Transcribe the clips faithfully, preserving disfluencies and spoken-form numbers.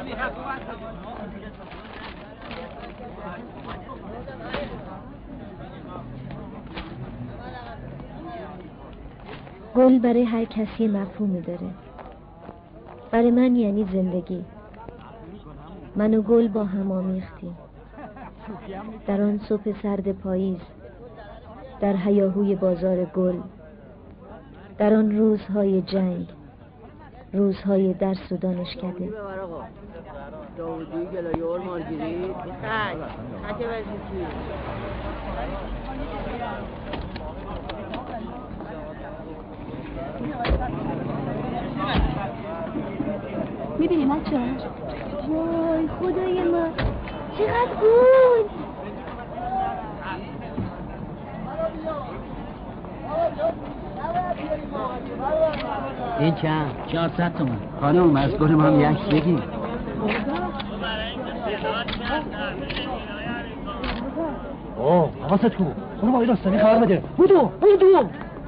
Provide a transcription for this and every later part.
گل برای هر کسی مفهومی داره. برای من یعنی زندگی. من و گل با هم آمیختیم در آن صبح سرد پاییز، در هیاهوی بازار گل، در آن روزهای جنگ، روزهای درس و دانشکده. داودی گلایور مارگیریت خاک خاک وزیکی میبینی بچه ها؟ وای خدای من چقدر گل! این چند؟ چهارصد تومن. خانم از گل ما هم یک بگی. اوه حواست کو اونو با این راستانی خبر بده. بودو بودو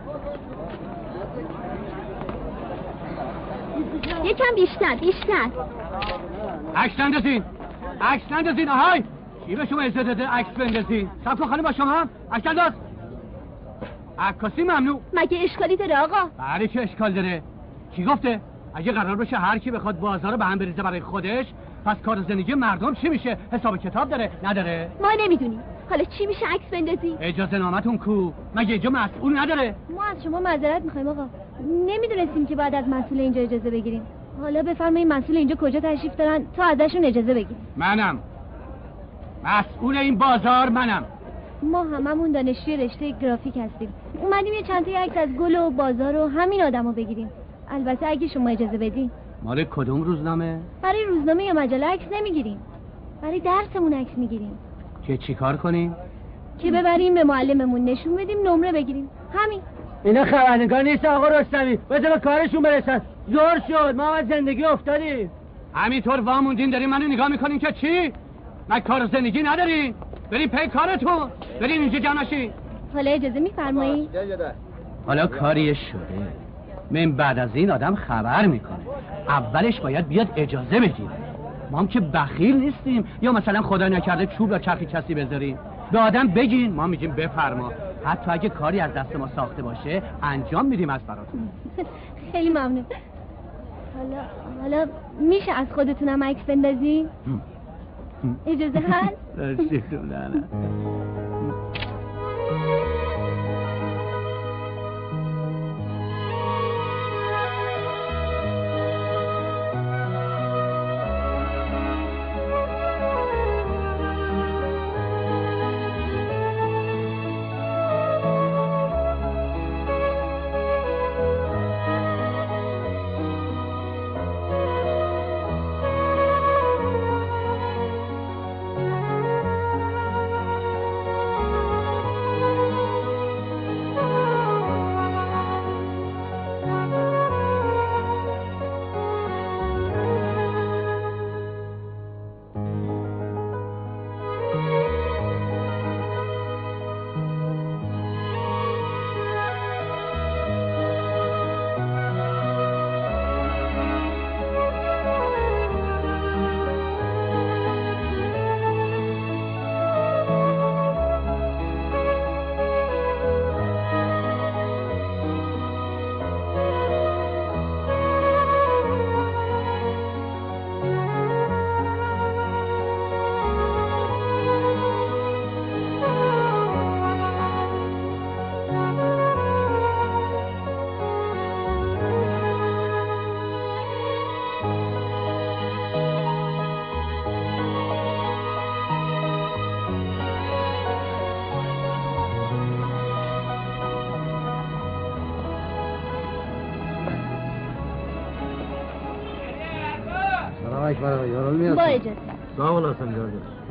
یکم بیشتر بیشتر عکس نندازین عکس نندازین. آهای چی به شما اجازه داده عکس بندازین؟ سب کن خانم با شما هم عکس ننداز. عکاسی ممنوع. مگه اشکالی داره آقا؟ بله که اشکال داره. کی گفته؟ اگه قرار باشه هر کی بخواد بازار رو به هم بریزه برای خودش، پس کار زندگی مردم چی میشه؟ حساب کتاب داره نداره؟ ما نمیدونیم. حالا چی میشه عکس بندازی؟ اجازه نامتون کو؟ مگه اینجا مسئول نداره؟ ما از شما معذرت میخوایم آقا. نمیدونستیم که بعد از مسئول اینجا اجازه بگیریم. حالا بفرمایید مسئول اینجا کجا تشریف دارن تا ازشون اجازه بگیریم. منم مسئول این بازار. منم. ما هممون دانشجوی رشته گرافیک هستیم. اومدیم یه چند تا عکس از گل و بازار و همین آدمو بگیریم. البته اگه شما اجازه بدین. مال کدوم روزنامه؟ برای روزنامه یا مجله عکس نمیگیریم. برای درسمون عکس میگیریم. که چیکار کنیم؟ که ببریم به معلممون نشون بدیم نمره بگیریم. همین. اینا خبرنگار نیست آقا رستمی. بذار به کارشون برسن. زور شد ما از زندگی افتادیم. همینطور واموندین دارین منو نگاه میکنین که چی؟ من کار زندگی ندارین؟ بریم پی کارتون. بریم اینجا جمع شین. حالا اجازه میفرمایید؟ حالا کاریش شده. من بعد از این آدم خبر میکنه. اولش باید بیاد اجازه بگیره. ما هم که بخیل نیستیم یا مثلا خدا نکرده چوب یا چرخی کسی بذاریم. به آدم بگین ما میگیم بفرما. حتی اگه کاری از دست ما ساخته باشه انجام میدیم از براتون. خیلی ممنون. حالا حالا میشه از خودتونم عکس بندازی؟ اجازه هست؟ رسیدم نه با اجازه. سلام علیکم جان.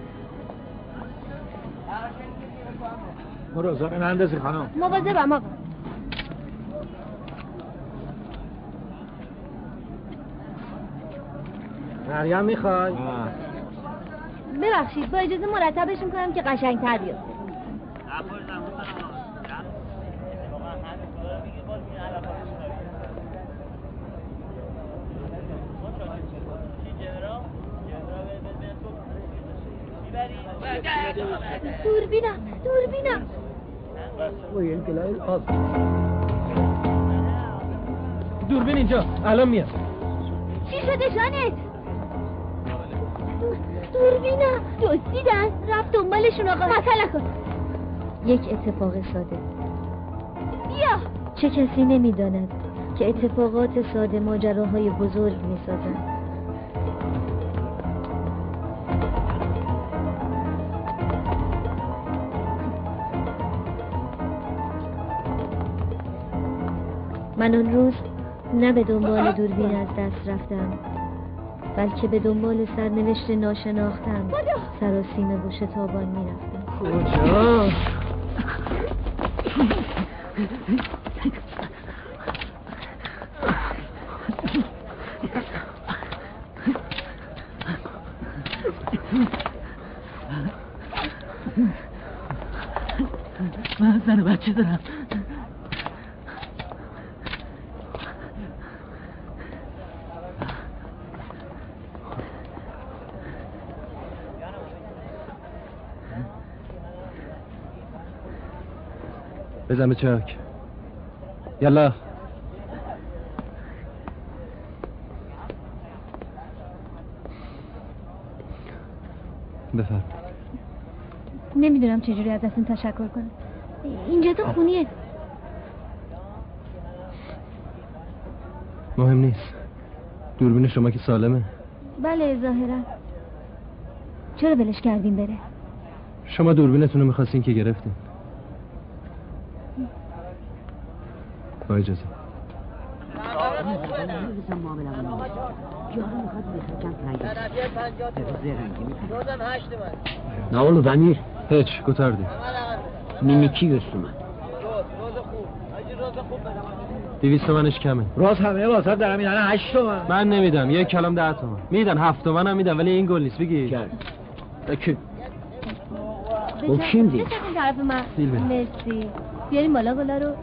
مرزا نندازی خانم. مواظبم آقا. مریم میخوای؟ ببخشید با اجازه مرتبش میکنم که قشنگ‌تر بیاد. دوربینم دوربینم دوربین اینجا الان میاد. چی شده جانت؟ دور... دوربینم دزدیدن رفت دنبالشون آقا. مثلا کن یک اتفاق ساده. بیا. چه کسی نمیداند که اتفاقات ساده ماجراهای بزرگ میسازند. من اون روز نه به دنبال دوربین از دست رفتم، بلکه به دنبال سرنوشت ناشناختم سراسیمه و شتابان میرفتم. کجا؟ من زن و بچه دارم. بزن به چاک. یلا. بفرم. نمیدونم چجوری ازتون تشکر کنم. اینجا تو خونیه. مهم نیست. دوربین شما که سالمه. بله ظاهرا. چرا ولش کردیم بره؟ شما دوربینتون رو میخواستین که گرفتین. با اجازه. نه اولو دمیر هیچ گتردی مینیکی گست اومد دویست تومنش کمه. راز همه واسه دارم میدن هشت تومن. من نمیدم یک کلام ده تومن میدن. هفت تومن هم میدن ولی این گل نیست. بگی کرد بکی با کیم دید؟ بچه طرف من. دیل مرسی. بیاریم بالا بالا رو.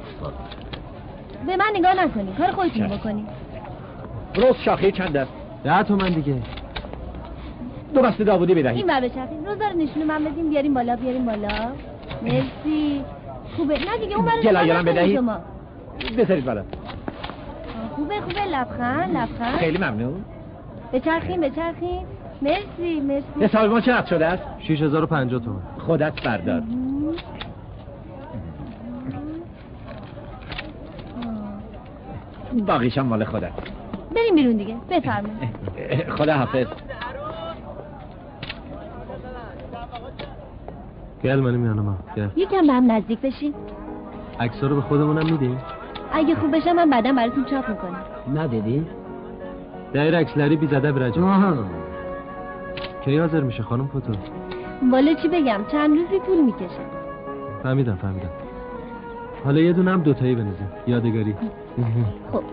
به من نگاه نکنی کار خودتون بکنی. روز شاخه چند است؟ ده تومن دیگه. دو بسته داوودی بدهید. این بر بچرخیم. روزا رو نشونه من بدیم. بیاریم بالا بیاریم بالا. مرسی. خوبه. نه دیگه اون برای گلایرم بدهید. بذارید بالا. خوبه خوبه. لبخند لبخند. خیلی ممنون. بچرخیم بچرخیم. مرسی مرسی. حساب ما چقدر شده است؟ شش هزار و پنجاه تومن. خودت بردار. باقیشم مال خودت. بریم بیرون دیگه. بفرمایید. خدا حافظ. گل منی میانم ها. گل. یکم به هم نزدیک بشین. عکس‌ها رو به خودمونم میدیم. اگه خوب بشه من بعدا براتون چاپ میکنم. ندیدی؟ دایر عکسلری بی زده برجا. آها. کی حاضر میشه خانم فوتو؟ والا چی بگم چند روزی طول میکشه. فهمیدم فهمیدم. حالا یه دونه هم دوتایی بنزیم یادگاری. خب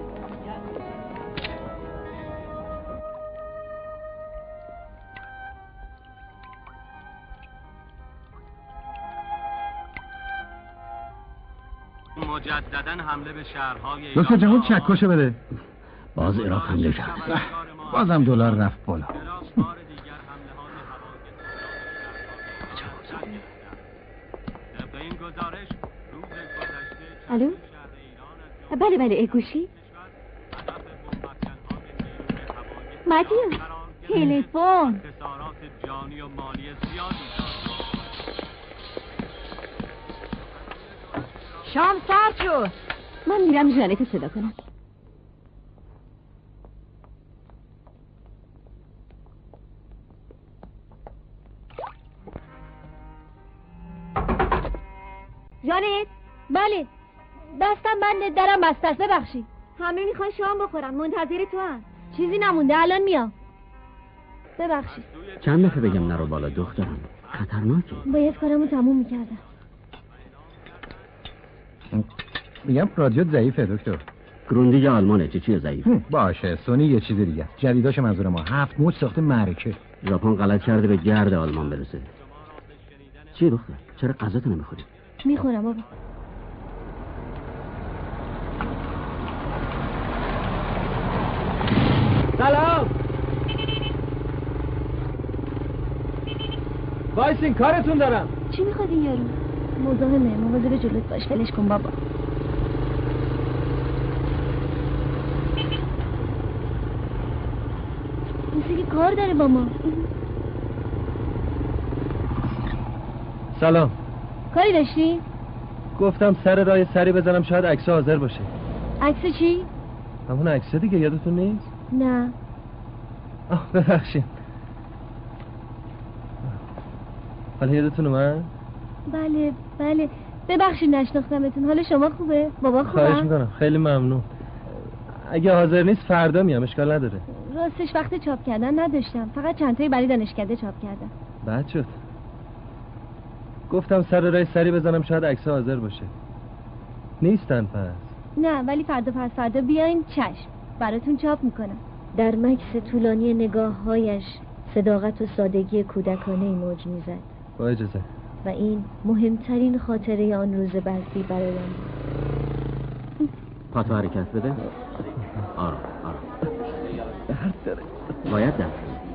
مجدداً حمله به شهرهای دکتر جهود چکشو بده. باز عراق حمله کرد. بازم دلار رفت بالا. الو؟ بله بله گوشی؟ مدیون تلفن. شام سرد شد. من میرم جانتو صدا کنم. جانت؟ بله دستم بنده درم بسته است ببخشید. همه میخوان شام بخورن منتظر تو هم. چیزی نمونده الان میام. ببخشید. چند دفعه بگم نرو بالا دخترم خطرناکه. باید کارمو تموم میکردم. میگم رادیو ضعیفه دکتر. گروندی یا آلمانه چه چیه ضعیف؟ باشه سونی یه چیز دیگه. جدیداش منظور ما هفت موج ساخته معرکه. ژاپن غلط کرده به گرد آلمان برسه. چی دختر؟ چرا غذاتو نمیخوری؟ میخورم بابا. سلام. وایسین کارتون دارم. چی میخواد این یارو؟ مزاحمه، مواظب جلوت باش. ولش کن بابا. مثل که کار داره با ما. سلام. کاری داشتی؟ گفتم سر راه سری بزنم شاید عکس حاضر باشه. عکس چی؟ همون عکس دیگه یادتون نیست؟ نه. آه ببخشید. حالا یادتون اومد؟ بله بله ببخشید نشناختمتون. حالا شما خوبه؟ بابا خوبه؟ خواهش میکنم، خیلی ممنون. اگه حاضر نیست فردا میام، اشکال نداره. راستش وقت چاپ کردن نداشتم، فقط چند تایی برای دانشکده چاپ کردم. بد شد. گفتم سر راه سری بزنم شاید عکس حاضر باشه. نیستن پس؟ نه ولی فردا پس فردا بیاین چشم براتون چاپ میکنم. در مکس طولانی نگاههایش صداقت و سادگی کودکانه‌ای موج میزد. با اجازه. و این مهمترین خاطره آن روز برفی برایم بود. پاتو حرکت بده. آرام آرام. درد داره. باید درد.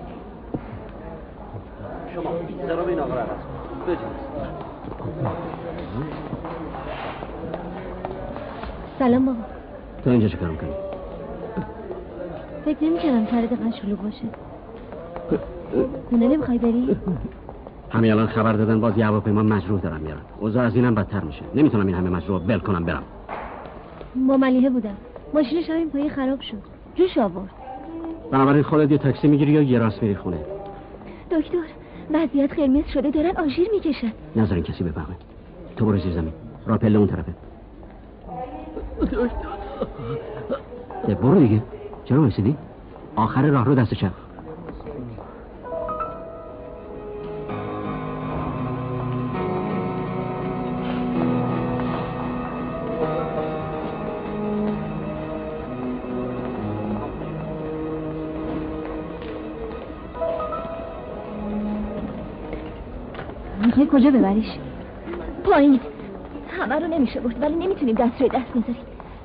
شما سراب این آقا رو عوض کن. بجنس. سلام بابا. تو اینجا چه کار میکنی؟ فکر نمی کردم سر دقیقا شلوغ باشه. خونه نمیخوای بری؟ همین الان خبر دادن باز یه هواپیما مجروح دارن میارن. اوضاع از اینم بدتر میشه. نمیتونم این همه مجروح ول کنم برم. با ملیحه بودم. ماشینش همین پایه خراب شد. جوش آورد. بنابراین خودت یه تاکسی میگیری یا یه راست میری خونه. دکتر وضعیت قرمز شده، دارن آژیر میکشن. نذارین کسی بفهمه. تو برو زیر زمین. راه پله اون طرفه. ده برو دیگه. چرا وایسیدی؟ آخر راه رو دست چپ. میخوای کجا ببریش؟ پایین. همه رو نمیشه برد ولی نمیتونیم دست روی دست بذاریم.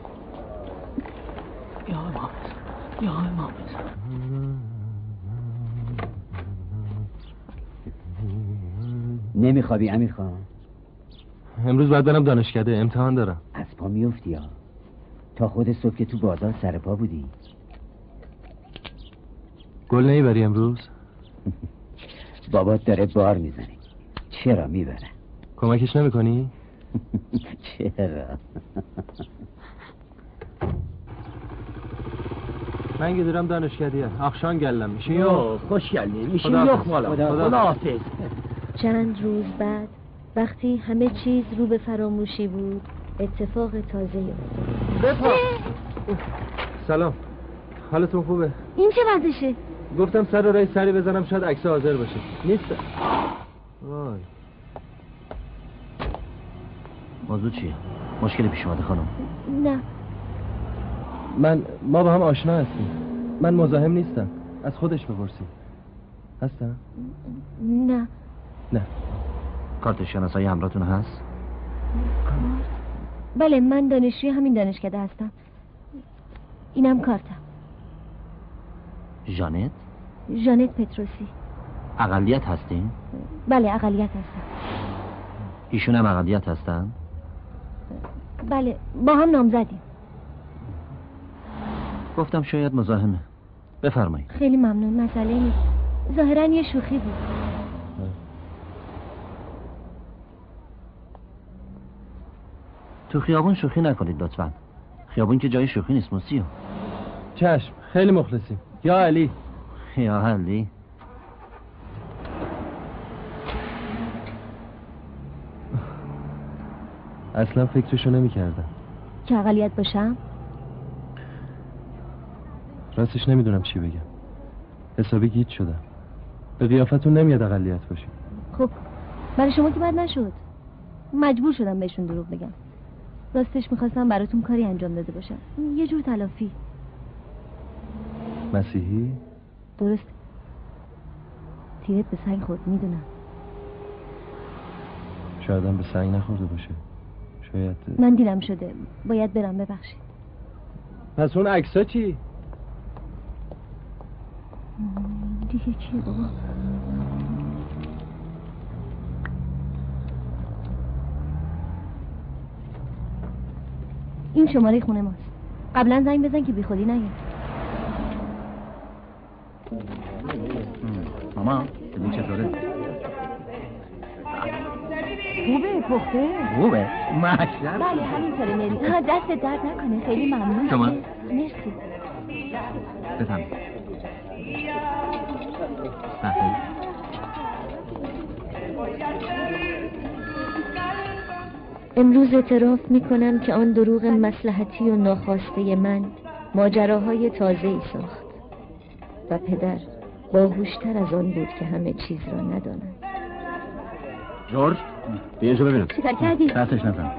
یا امام یا امام نمیخوابی امیر خان؟ امروز باید برم دانشکده، امتحان دارم. از پا میفتی ها. تا خود صبح که تو بازار سر پا بودی. گل نمیبری امروز؟ بابات داره بار میزنه. چرا میبره؟ کمکش نمیکنی؟ چرا؟ من که دارم دانشکدیه. آخشان گلم میشه یو خوش گلی میشه یخ مالا. خدا حافظ. چند روز بعد وقتی همه چیز رو به فراموشی بود اتفاق تازه افتاد. سلام، حالتون خوبه؟ این چه وضعشه؟ گفتم سر راه سری بزنم شاید عکس حاضر باشه. نیست. وای. موضوع چیه؟ مشکلی پیش اومده خانم؟ نه. من ما با هم آشنا هستیم. من مزاحم نیستم. از خودش بپرسید. هستم؟ نه. نه. کارت شناسایی همراهتون هست؟ کارت؟ بله من دانشجوی همین دانشکده هستم. اینم کارتم. ژانت؟ ژانت پتروسی. اقلیت هستین؟ بله اقلیت هستم. ایشون هم اقلیت هستن؟ بله با هم نامزدیم. گفتم شاید مزاحمه. بفرمایید. خیلی ممنون، مسئله نیست. ظاهراً یه شوخی بود. تو خیابون شوخی نکنید لطفاً. خیابون که جای شوخی نیست موسیو. چشم، خیلی مخلصیم. یا علی. یا علی. اصلا فکرشو نمی کردم. که اقلیت باشم؟ راستش نمیدونم چی بگم. حسابی گیج شدم. به قیافتون نمیاد اقلیت باشی. خب برای شما که بد نشد. مجبور شدم بهشون دروغ بگم. راستش میخواستم براتون کاری انجام داده باشم. یه جور تلافی. مسیحی؟ درست. تیرت به سنگ خورد میدونم. شاید هم به سنگ نخورده باشه. شاید من دیدم شده. باید برم ببخشید. پس اون عکس‌ها چی؟ دیگه چیه بابا؟ شماره خونه ماست. قبلا زنگ بزن که بی خودی نگه. ماما ببین چطوره؟ خوبه پخته؟ خوبه؟ ماشاءالله. بله همینطوره مری. دست درد نکنه، خیلی ممنون. شما؟ مرسی. بفهم. بله. امروز اعتراف می کنم که آن دروغ مصلحتی و ناخواسته من ماجراهای تازه‌ای ساخت و پدر باهوشتر از آن بود که همه چیز را نداند. جورج بیا اینجا ببینم. چیکار کردی؟ دستش نزن.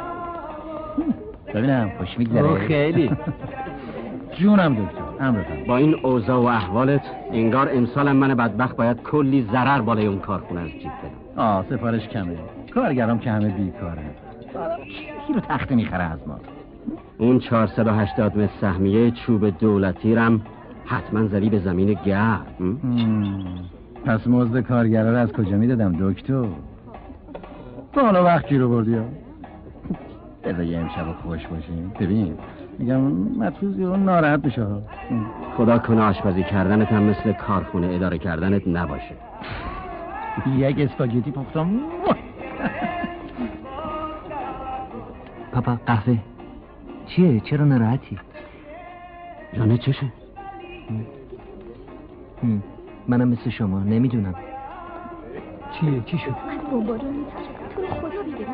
ببینم خوش میگذره. خیلی. جونم دکتر امرتم. با این اوضاع و احوالت انگار امسالم من بدبخت باید کلی ضرر بالای اون کارخونه از جیب بدم. آه سفارش کمه. کارگرام که همه بیکارن. کی رو تخته میخره از ما؟ اون چهارصد و هشتاد متر سهمیه چوب دولتی رم حتما زدی به زمین گرم. پس مزد کارگرا رو از کجا میدادم دکتر؟ تو حالا وقت کی رو بردی ها؟ بذار یه امشب خوش باشیم. ببین میگم مطروز یه ناراحت بشه ها. خدا کنه آشپزی کردنت هم مثل کارخونه اداره کردنت نباشه. یک اسپاگتی پختم. پاپا قهوه چیه؟ چرا ناراحتی؟ جانه چشه؟ منم مثل شما نمیدونم. چیه؟ چی شد؟ من بمبارو میترسم. تو رو خدا بگیرم.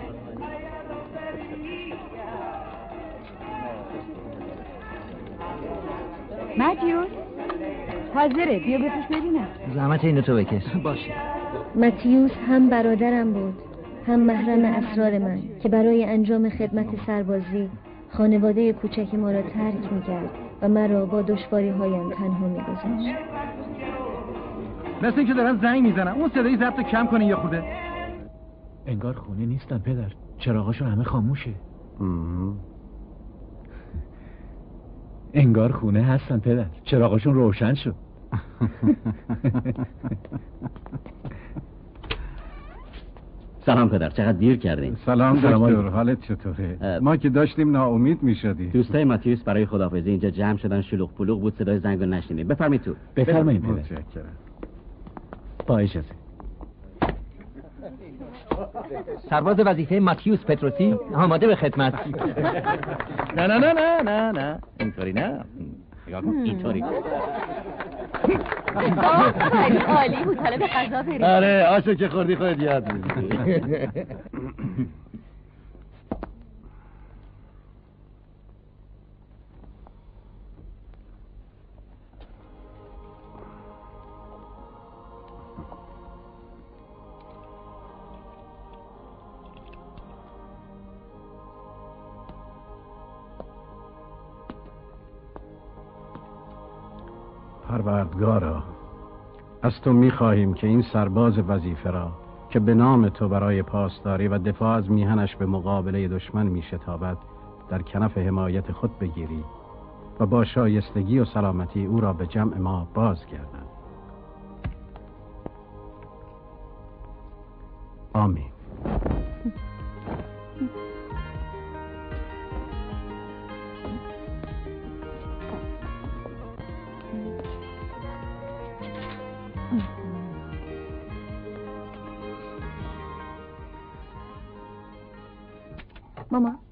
متیوس حاضره، بیا بپوش ببینم. زحمت اینو تو بکش. باشه. متیوس هم برادرم بود، هم محرم اسرار من که برای انجام خدمت سربازی خانواده کوچک ما را ترک می‌کرد و مرا با دشواری هایم تنها می‌گذاشت. مثل این که دارن زنگ میزنن. اون صدای ضبط کم کنین یه خورده. انگار خونه نیستن پدر. چراغاشون همه خاموشه. انگار خونه هستن پدر. چراغاشون روشن شد. سلام پدر، چقدر دیر کردین؟ سلام سلام دکتر، حالت چطوره؟ ما که داشتیم ناامید میشدیم. دوستای ماتیوس برای خداحافظی اینجا جمع شدن، شلوغ پلوغ بود، صدای زنگ رو نشنیدیم. بفرمایید تو. بفرمایید پدر. متشکرم. با اجازه. سرباز وظیفه ماتیوس پتروسی آماده به خدمت. نه نه نه نه نه نه اینطوری نه. اینطوری. عالی بود، حالا به غذا بریم. آره آشو که خوردی خودت یاد میگیری. پروردگارا، از تو می‌خواهیم که این سرباز وظیفه را که به نام تو برای پاسداری و دفاع از میهنش به مقابله دشمن میشتابد در کنف حمایت خود بگیری و با شایستگی و سلامتی او را به جمع ما بازگردان. آمین. ماما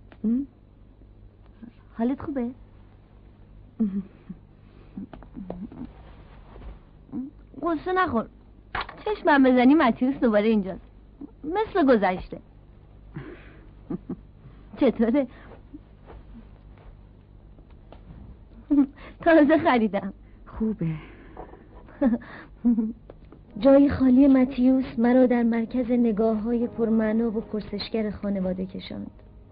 حالت خوبه؟ قصه نخور. چشمم بزنی متیوس دوباره اینجاست، مثل گذشته. چطوره؟ تازه خریدم. خوبه. جای خالی متیوس مرا در مرکز نگاه های پرمعنا و پرسشگر خانواده کشاند.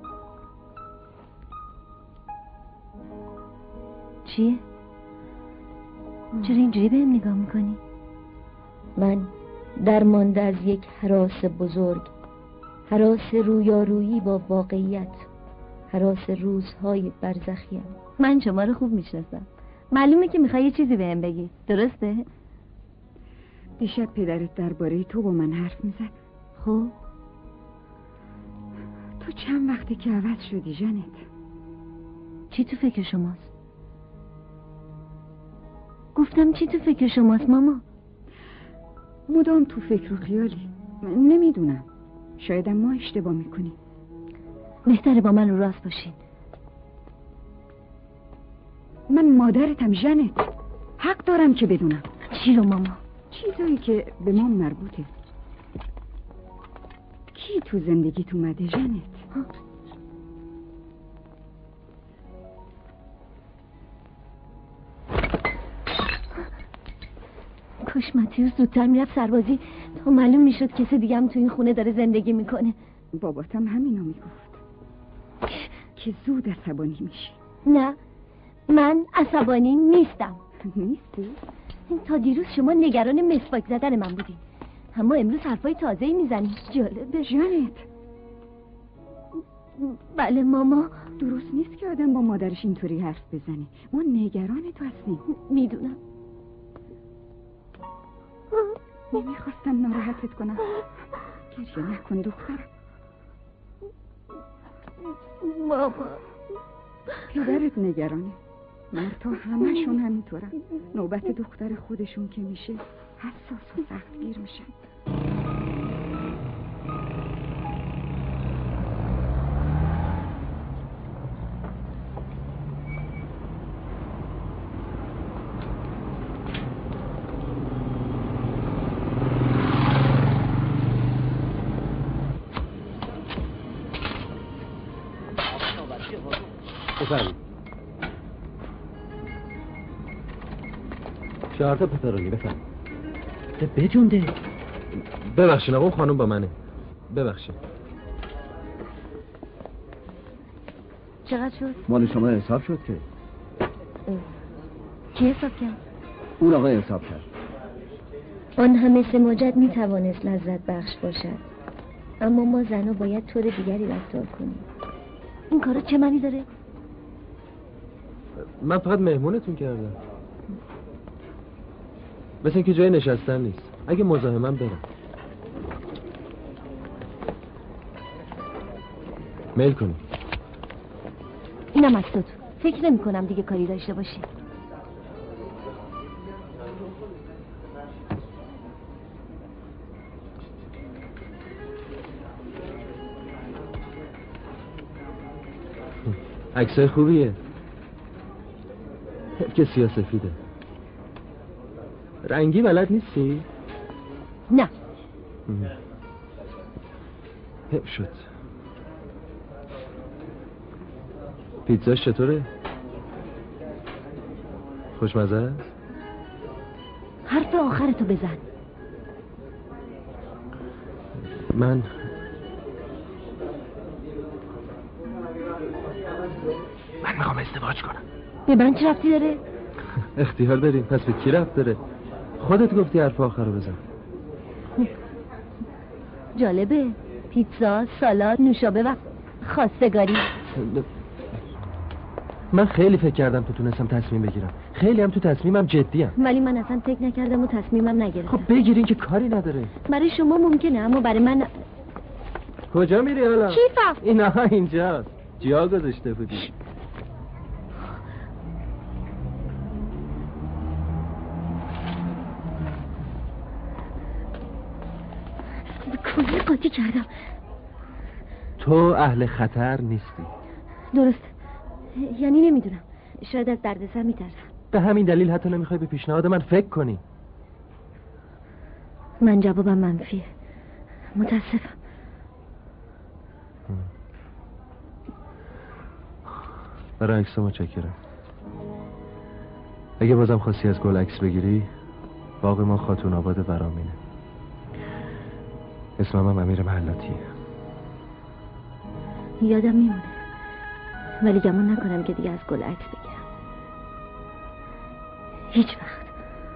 چیه؟ چرا اینجوری بهم نگاه میکنی؟ من درمانده از یک هراس بزرگ، هراس رویارویی با واقعیت، هراس روزهای برزخیم. من شما رو خوب میشناسم، معلومه که میخوای یه چیزی بهم بگی، درسته؟ دیشب پدرت درباره تو با من حرف میزد. خب تو چند وقته که عوض شدی جنت؟ چی تو فکر شماست؟ گفتم چی تو فکر شماست ماما؟ مدام تو فکر و خیالی. نمیدونم، شایدم ما اشتباه میکنیم. بهتره با من رو راست باشین. من مادرتم ژنت، حق دارم که بدونم. چی رو ماما؟ چیزایی که به ما مربوطه. کی تو زندگیت اومده ژنت؟ کاش متیوس زودتر میرفت سربازی تا معلوم میشد کسی دیگه هم تو این خونه داره زندگی میکنه. باباتم همینو میگفت که زود عصبانی میشی. نه، من عصبانی نیستم. نیستی؟ تا دیروز شما نگران مسواک زدن من بودین، اما امروز حرفای تازه‌ای میزنی. جالبه. ژنت. بله ماما. درست نیست که آدم با مادرش اینطوری حرف بزنه. ما نگران تو هستیم. میدونم. نمیخواستم ناراحتت کنم. گریه نکن دختر. ماما، پدرت نگرانه. مردها همشون همینطورن. نوبت دختر خودشون که میشه حساس و سختگیر میشن. بفرمایید. چهار تا پپرونی بفرمایید. بجونده. ببخشید اون خانم با منه. ببخشید. چقدر شد؟ مال شما حساب شد که. کی حساب کرد؟ اون آقای حساب کرد. آن همه سماجت میتوانست لذت بخش باشد، اما ما زنها باید طور دیگری رفتار کنیم. این کارا چه معنی داره؟ من فقط مهمونتون کردم. مثل اینکه جای نشستن نیست. اگه مزاحمم برم. میل کنی. اینم از تو. فکر نمی کنم دیگه کاری داشته باشی. عکسای خوبیه. حیف که سیاه‌سفیده. رنگی بلد نیستی؟ نه. حیف شد. پیتزاش چطوره؟ خوشمزه است؟ حرف آخرتو بزن. من من میخوام ازدواج کنم. به من چه ربطی داره؟ اختیار داریم. پس به کی ربط داره؟ خودت گفتی حرف آخر رو بزن. جالبه. پیتزا، سالاد، نوشابه و خواستگاری. من خیلی فکر کردم تو تونستم تصمیم بگیرم. خیلی هم تو تصمیمم جدیم. ولی من اصلا فکر نکردم و تصمیمم نگرفتم. خب بگیرین که کاری نداره. برای شما ممکنه اما برای من ن... کجا میری حالا؟ کیفم. اینا اینجاست. جا گذاشته بودی. کلی قاطی کردم. تو اهل خطر نیستی. درست. یعنی نمیدونم. شاید از دردسر میترسم. به همین دلیل حتی نمیخوای به پیشنهاد من فکر کنی. من جوابم منفیه. متاسفم. برای عکس متشکرم. اگه بازم خواستی از گل عکس بگیری، باغ ما خاتون آباد ورامینه. اسمم هم امیر محلاتیه. یادم میمونه، ولی گمان نکنم که دیگه از گل عکس بگیرم. هیچ وقت.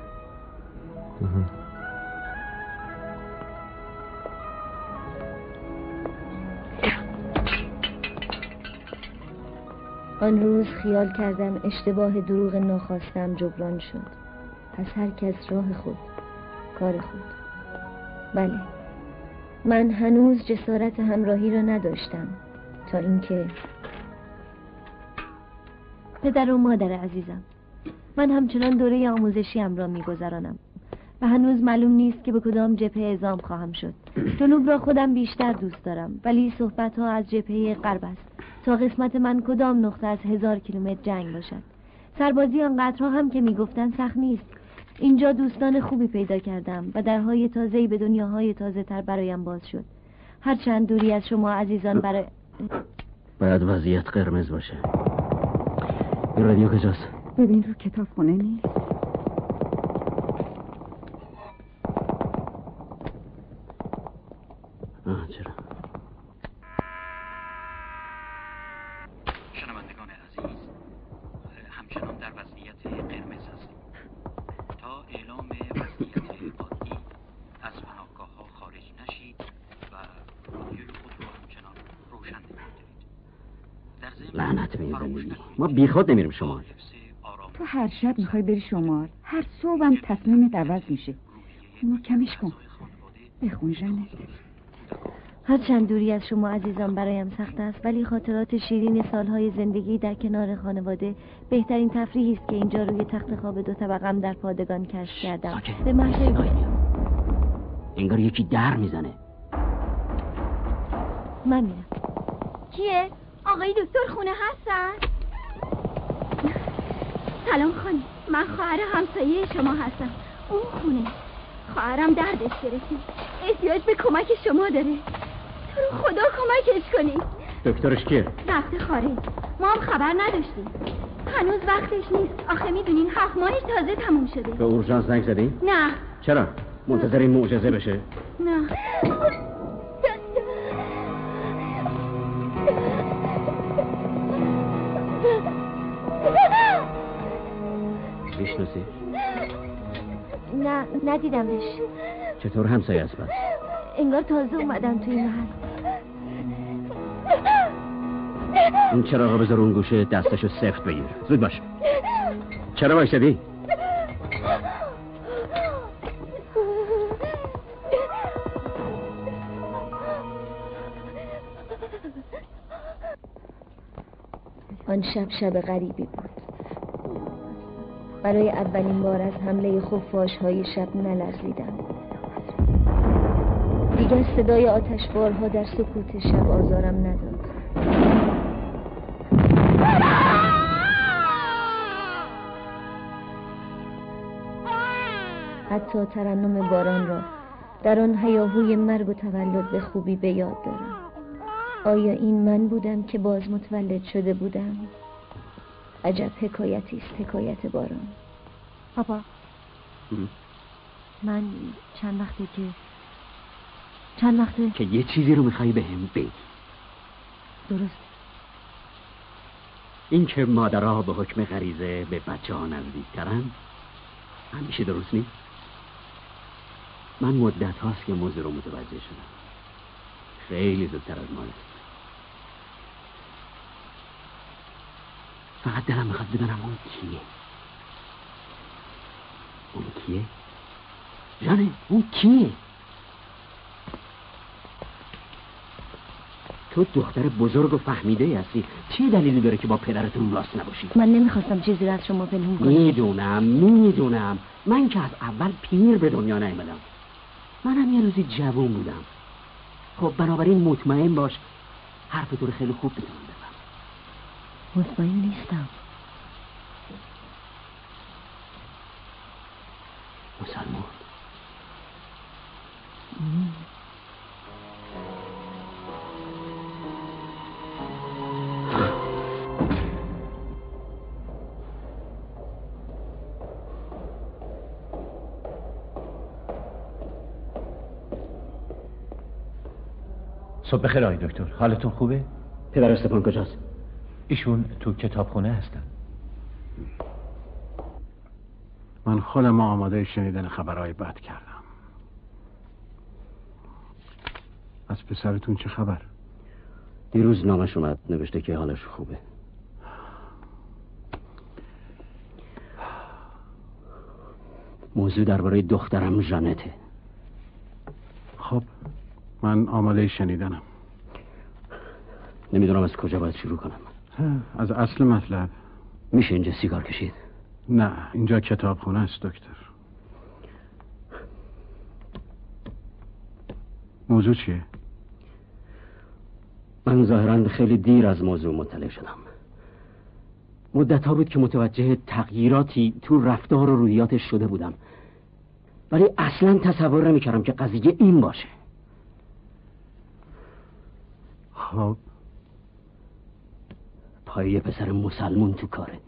آن روز خیال کردم اشتباه دروغ ناخواستم جبران شد. پس هر کس راه خود، کار خود. بله، من هنوز جسارت همراهی را نداشتم تا اینکه پدر و مادر عزیزم، من همچنان دوره آموزشیم را میگذرانم و هنوز معلوم نیست که به کدام جبهه اعزام خواهم شد. جنوب را خودم بیشتر دوست دارم، ولی صحبت ها از جبهه غرب است تا قسمت من کدام نقطه از هزار کیلومتر جنگ باشد. سربازی آنقدرها هم که میگفتن سخت نیست. اینجا دوستان خوبی پیدا کردم و درهای تازه‌ای به دنیاهای تازه تر برایم باز شد. هرچند دوری از شما عزیزان برای باید وضعیت قرمز باشه. این رادیو کجاست؟ ببین رو کتابخونه نیست. آه چرا؟ شنوندگان عزیز، همچنان در وضعیت قرمز هستیم. تا اعلام وضعیت عادی از پناهگاه ها خارج نشید و رادیوی خود رو همچنان روشن نگهدارید. لعنت میزنی، ما بیخود نمیریم شمال. تو هر شب میخوای بری شمال، هر صبحم تصمیمت عوض میشه. اونو کمش کن، بخون جنت. هرچند دوری از شما عزیزان برایم سخت است، ولی خاطرات شیرین سالهای زندگی در کنار خانواده بهترین تفریحی است که اینجا روی تخت خواب دو طبقم در پادگان کشف کردم. به محض انگار یکی در میزنه. من میرم. کیه؟ آقای دکتر خونه هستن؟ سلام خانم، من خواهر همسایه شما هستم. اون خونه خواهرم دردش گرفته، احتیاج به کمک شما داره. تو رو خدا کمکش کنی. دکترش کیه؟ رفته خارج، ما هم خبر نداشتیم. هنوز وقتش نیست. آخه میدونین هفت ماهش تازه تموم شده. به اورژانس زنگ زدی؟ نه. چرا؟ منتظر این معجزه بشه؟ نه. میشناسی؟ نه ندیدمش. چطور همسایه است بس؟ انگار تازه اومدم توی محل. این چراغا بذار اون گوشه دستشو سفت بگیر. زود باش. چرا وایسادی؟ آن شب شب غریبی بود. برای اولین بار از حمله خفاش های شب نلرزیدم. دیگر صدای آتشبارها در سکوت شب آزارم نداد. حتی ترنم باران را در آن هیاهوی مرگ و تولد به خوبی به یاد دارم. آیا این من بودم که باز متولد شده بودم؟ عجب حکایتی است حکایت باران. پاپا من چند وقته که چند وقته که یه چیزی رو میخوایی به هم بگی. درست. این که مادرها به حکم غریزه به بچه ها نزدیک ترن همیشه درست نیست. من مدت هاست که موضوع رو متوجه شدم، خیلی زودتر از مادر. فقط دلم میخواد بدونم اون کیه. اون کیه؟ جانه اون کیه؟ تو دختر بزرگ و فهمیده هستی، چی دلیلی داره که با پدرتون راست نباشی؟ من نمیخواستم چیزی را از شما پنهون کنم. میدونم میدونم من که از اول پیر به دنیا نیامدم. منم یه روزی جوون بودم. خب بنابراین مطمئن باش حرف تو رو خیلی خوب میتونم بفهم. مطمئن نیستم. مسلمان صبح بخیر آقای دکتر، حالتون خوبه؟ پدر استفان کجاست؟ ایشون تو کتابخونه هستن. من خودم آماده شنیدن خبرهای بد کردم. از پسرتون چه خبر؟ دیروز نامش اومد، نوشته که حالش خوبه. موضوع درباره دخترم ژانته. خب من آماده شنیدنم. نمیدونم از کجا باید شروع کنم. از اصل مطلب. میشه اینجا سیگار کشید؟ نه، اینجا کتابخونه است دکتر. موضوع چیه؟ من ظاهراً خیلی دیر از موضوع مطلع شدم. مدت ها بود که متوجه تغییراتی تو رفتار و روحیاتش شده بودم، ولی اصلا تصور نمی‌کردم که قضیه این باشه. خب پای یه پسر مسلمون تو کاره.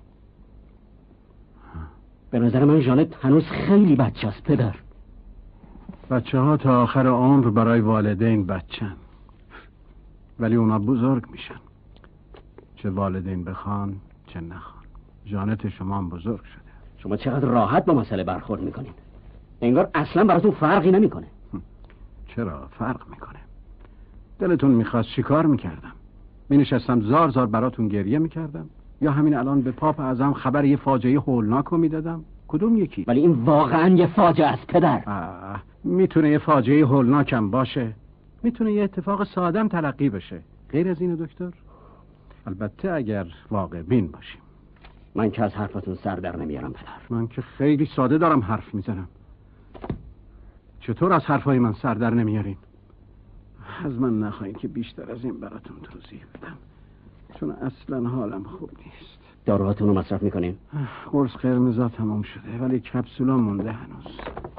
به نظر من ژانت هنوز خیلی بچه است پدر. بچه ها تا آخر عمر برای والدین بچن، ولی اونا بزرگ میشن، چه والدین بخوان چه نخوان. ژانت شما هم بزرگ شده. شما چقدر راحت با مسئله برخورد میکنین، انگار اصلا براتون فرقی نمیکنه. چرا فرق میکنه؟ دلتون میخواست چیکار میکردم؟ مینشستم زار زار براتون گریه میکردم، یا همین الان به پاپ اعظم خبر یه فاجعه هولناک رو میدادم؟ کدوم یکی؟ ولی این واقعا یه فاجعه است پدر. میتونه یه فاجعه هولناکم باشه، میتونه یه اتفاق سادم تلقی بشه. غیر از اینه دکتر؟ البته اگر واقع بین باشیم. من که از حرفتون سر در نمیارم پدر. من که خیلی ساده دارم حرف میزنم. چطور از حرفای من سر در نمیارین؟ از من نخواهید که بیشتر از این براتون توضیح بدم، چون اصلا حالم خوب نیست. داروهاتون رو مصرف میکنین؟ قرص قرمزا تمام شده، ولی کپسولا مونده هنوز.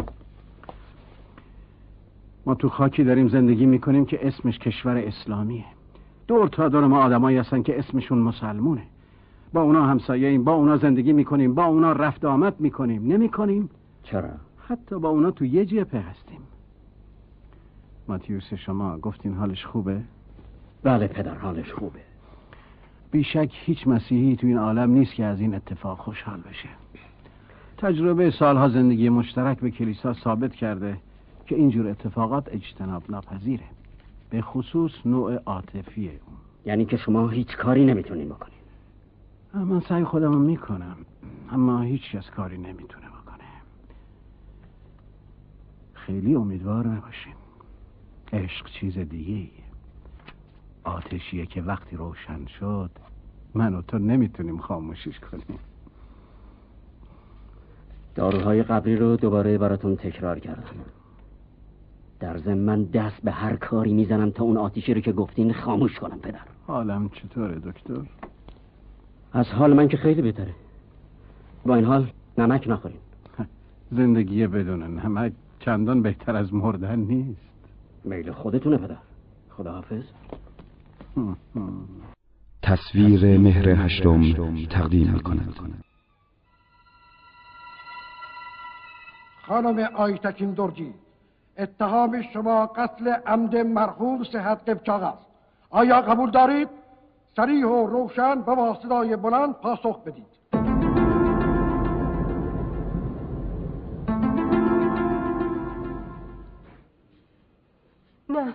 ما تو خاکی داریم زندگی میکنیم که اسمش کشور اسلامیه. دور تا دور ما آدمایی هستن که اسمشون مسلمونه. با اونا همسایه ایم، با اونا زندگی میکنیم، با اونا رفت آمد میکنیم. نمیکنیم؟ چرا؟ حتی با اونا تو یه جبهه هستیم. ماتیوس شما گفتین حالش خوبه؟ بله پدر، حالش خوبه. بیشک هیچ مسیحی تو این عالم نیست که از این اتفاق خوشحال بشه. تجربه سالها زندگی مشترک به کلیسا ثابت کرده که اینجور اتفاقات اجتناب ناپذیره، به خصوص نوع عاطفی اون. یعنی که شما هیچ کاری نمیتونین بکنین؟ من سعی خودمو میکنم، اما هیچ کس کاری نمیتونه بکنه. خیلی امیدوار نباشین. عشق چیز دیگه ایه. آتشیه که وقتی روشن شد من و تو نمیتونیم خاموشش کنیم. داروهای قبلی رو دوباره براتون تکرار کردم. در ضمن من دست به هر کاری میزنم تا اون آتیشی رو که گفتین خاموش کنم پدر. حالم چطوره دکتر؟ از حال من که خیلی بهتره. با این حال نمک نخورین. زندگی بدون نمک چندان بهتر از مردن نیست. میل خودتونه پدر. خداحافظ. تصویر مهر هشتم تقدیم می‌کند. خانم آیتکین درجی، اتهام شما قتل عمد مرحوم صحت قبچاق است. آیا قبول دارید؟ صریح و روشن و با صدای بلند پاسخ بدید. نه.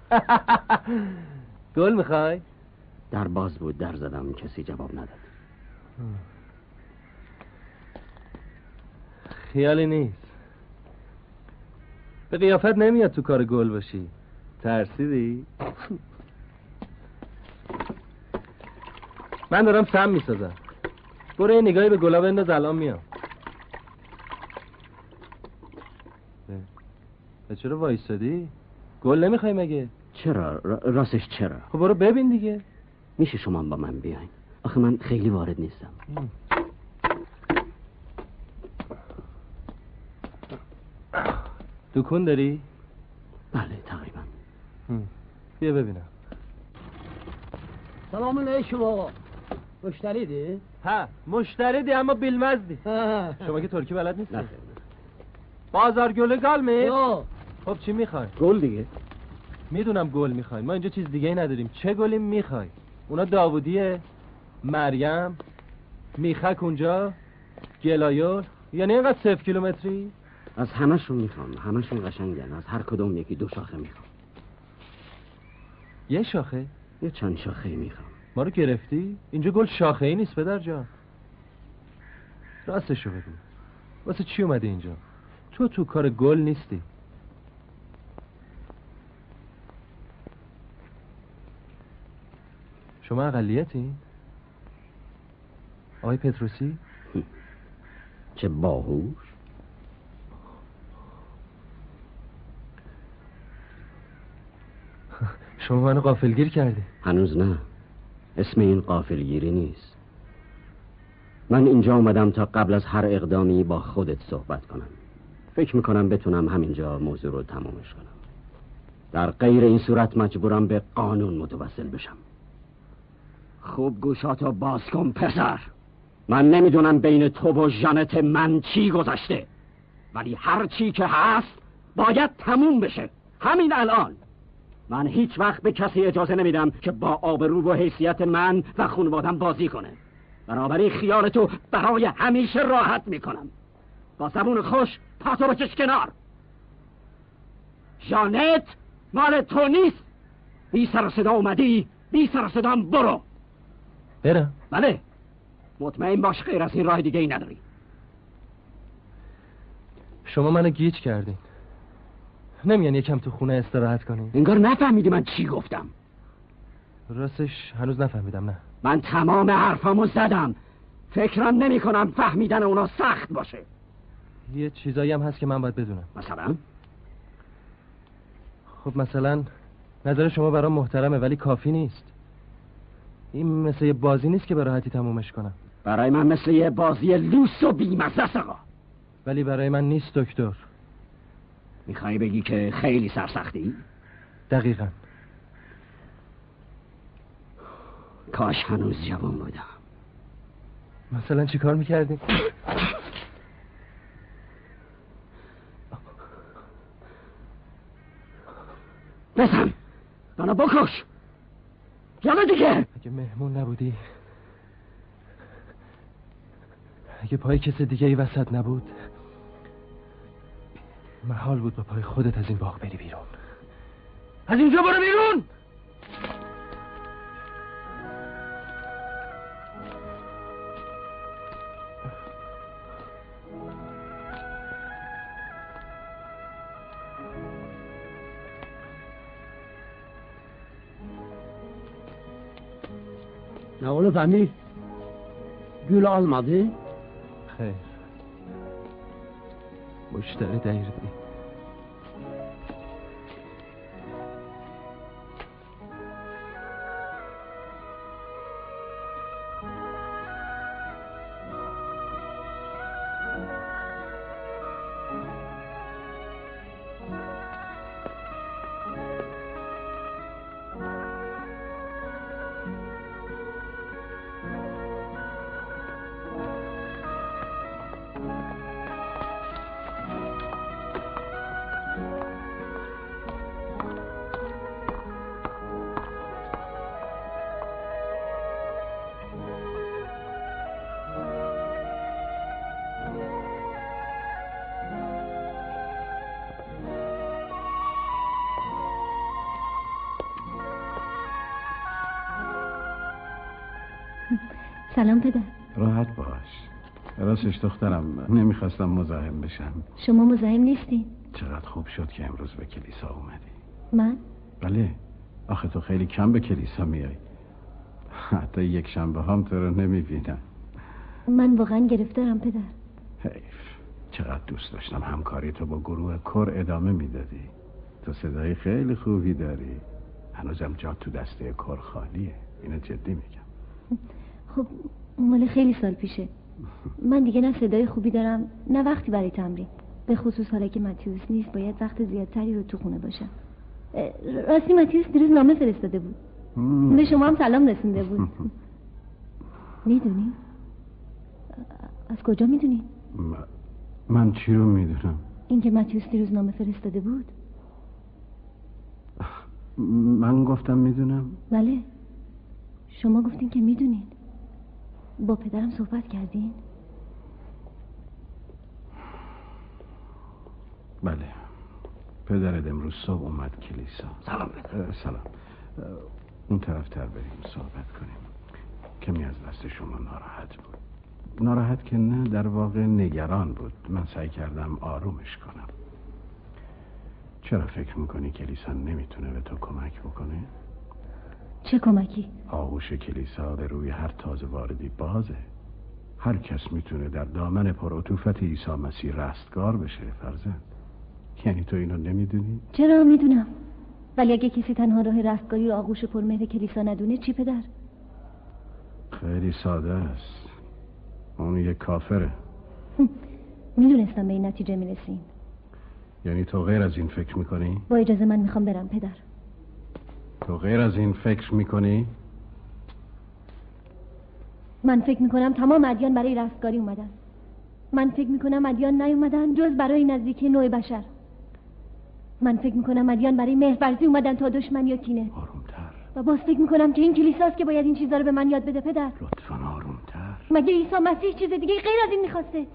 گل میخوای؟ در باز بود، در زدم، کسی جواب نداد. خیالی نیست. به قیافت نمیاد تو کار گل باشی. ترسیدی؟ من دارم سم میسازم. برو یه نگاهی به گلا بنداز، الان میام. به چرا وایسادی؟ گل نمیخوای مگه؟ چرا؟ راستش چرا؟ خب برو ببین دیگه. میشه شما با من بیاین؟ آخه من خیلی وارد نیستم. دکون داری؟ بله تقریبا. بیا ببینم. سلام علیکم آقا. مشتری دی؟ ها مشتری دی اما بیلمزدی. شما که ترکی بلد نیستی؟ نه. بازار گل گال می؟ یا. خب چی میخوای؟ گل دیگه. میدونم گل میخوای، ما اینجا چیز دیگه ای نداریم. چه گلی میخوای؟ اونا داوودیه، مریم، میخک اونجا، گلایول، یعنی اینقدر صفر کیلومتری؟ از همشون میخوام، همشون قشنگن. از هر کدوم یکی دو شاخه میخوام. یه شاخه؟ یه چند شاخه میخوام. ما رو گرفتی؟ اینجا گل شاخه ای نیست پدر جان. راستشو بگو، واسه چی اومدی اینجا؟ تو تو کار گل نیستی. شما اقلیتی؟ آقای پتروسی؟ چه باهوش. شما منو غافلگیر کردی. هنوز نه. اسم این غافلگیری نیست. من اینجا اومدم تا قبل از هر اقدامی با خودت صحبت کنم. فکر میکنم بتونم همینجا موضوع رو تمامش کنم. در غیر این صورت مجبورم به قانون متوسل بشم. خوب گوشاتو باز کن پسر. من نمیدونم بین تو و ژانت من چی گذشته، ولی هر چی که هست باید تموم بشه همین الان. من هیچ وقت به کسی اجازه نمیدم که با آبرو و حیثیت من و خانوادم بازی کنه. بنابراین خیالتو برای همیشه راحت میکنم. با زبون خوش پاتو بکش کنار. ژانت مال تو نیست. بی سر و صدا اومدی، بی سر و صدام برو. برم؟ بله، مطمئن باش غیر از این راه دیگه ای نداری. شما منو گیج کردین. نمیان یکم تو خونه استراحت کنین؟ انگار نفهمیدی من چی گفتم. راستش هنوز نفهمیدم. نه من تمام حرفامو زدم. فکرم نمی کنم فهمیدن اونا سخت باشه. یه چیزایی هم هست که من باید بدونم. مثلا؟ خب مثلا نظر شما برام محترمه ولی کافی نیست. این مثل یه بازی نیست که به راحتی تمومش کنم. برای من مثل یه بازی لوس و بیمزه است آقا. ولی برای من نیست دکتر. میخوای بگی که خیلی سرسختی؟ دقیقاً. کاش هنوز جوان بودم. مثلا چی کار میکردی؟ بزن منو بکش. یالا دیگه. اگه مهمون نبودی، اگه پای کس دیگه ای وسط نبود، محال بود با پای خودت از این باغ بری بیرون. از اینجا برو بیرون. Ne oldu Emir? Gül almadı. خیر مشتری دایردی. سلام پدر. راحت باش. راستش دخترم نمیخواستم مزاحم بشم. شما مزاحم نیستی؟ چقدر خوب شد که امروز به کلیسا اومدی. من؟ بله. آخه تو خیلی کم به کلیسا میای. حتی یک شنبه هم تو رو نمیبینم. من واقعا گرفتارم پدر. حیف. چقدر دوست داشتم همکاری تو با گروه کور ادامه میدادی. تو صدای خیلی خوبی داری. هنوزم جا تو دسته کور خالیه. اینو جدی میگم. خب مال خیلی سال پیشه. من دیگه نه صدای خوبی دارم نه وقتی برای تمرین. به خصوص حالا که متیوس نیست باید وقت زیادتری رو تو خونه باشم. راستی متیوس دیروز نامه فرستاده بود. به شما هم سلام رسونده بود. میدونی؟ از کجا میدونی؟ من, من چی رو میدونم؟ اینکه متیوس دیروز نامه فرستاده بود. من گفتم میدونم؟ بله. شما گفتین که میدونین. با پدرم صحبت کردین؟ بله. پدرت امروز صبح اومد کلیسا. سلام پدر. سلام. اون طرف تر بریم صحبت کنیم. کمی از دست شما ناراحت بود. ناراحت که نه، در واقع نگران بود. من سعی کردم آرومش کنم. چرا فکر میکنی کلیسا نمیتونه به تو کمک بکنه؟ چه کمکی؟ آغوش کلیسا به روی هر تازه واردی بازه. هر کس میتونه در دامن پرعطوفت عیسی مسیح رستگار بشه فرزند. یعنی تو اینو نمیدونی؟ چرا میدونم. ولی اگه کسی تنها راه رستگاری رو آغوش پرمهر کلیسا ندونه چی پدر؟ خیلی ساده است. اون یک کافره. میدونستم به این نتیجه میرسیم. یعنی تو غیر از این فکر میکنی؟ با اجازه من میخوام برم پدر. تو غیر از این فکر میکنی؟ من فکر میکنم تمام ادیان برای رستگاری اومدن. من فکر میکنم ادیان نیومدن جز برای نزدیکی نوع بشر. من فکر میکنم ادیان برای مهرورزی اومدن تا دشمن یا کینه. آرومتر. و باز فکر میکنم که این کلیساست که باید این چیزا رو به من یاد بده پدر. لطفاً آرومتر. مگه عیسی مسیح چیز دیگه غیر از این میخواسته؟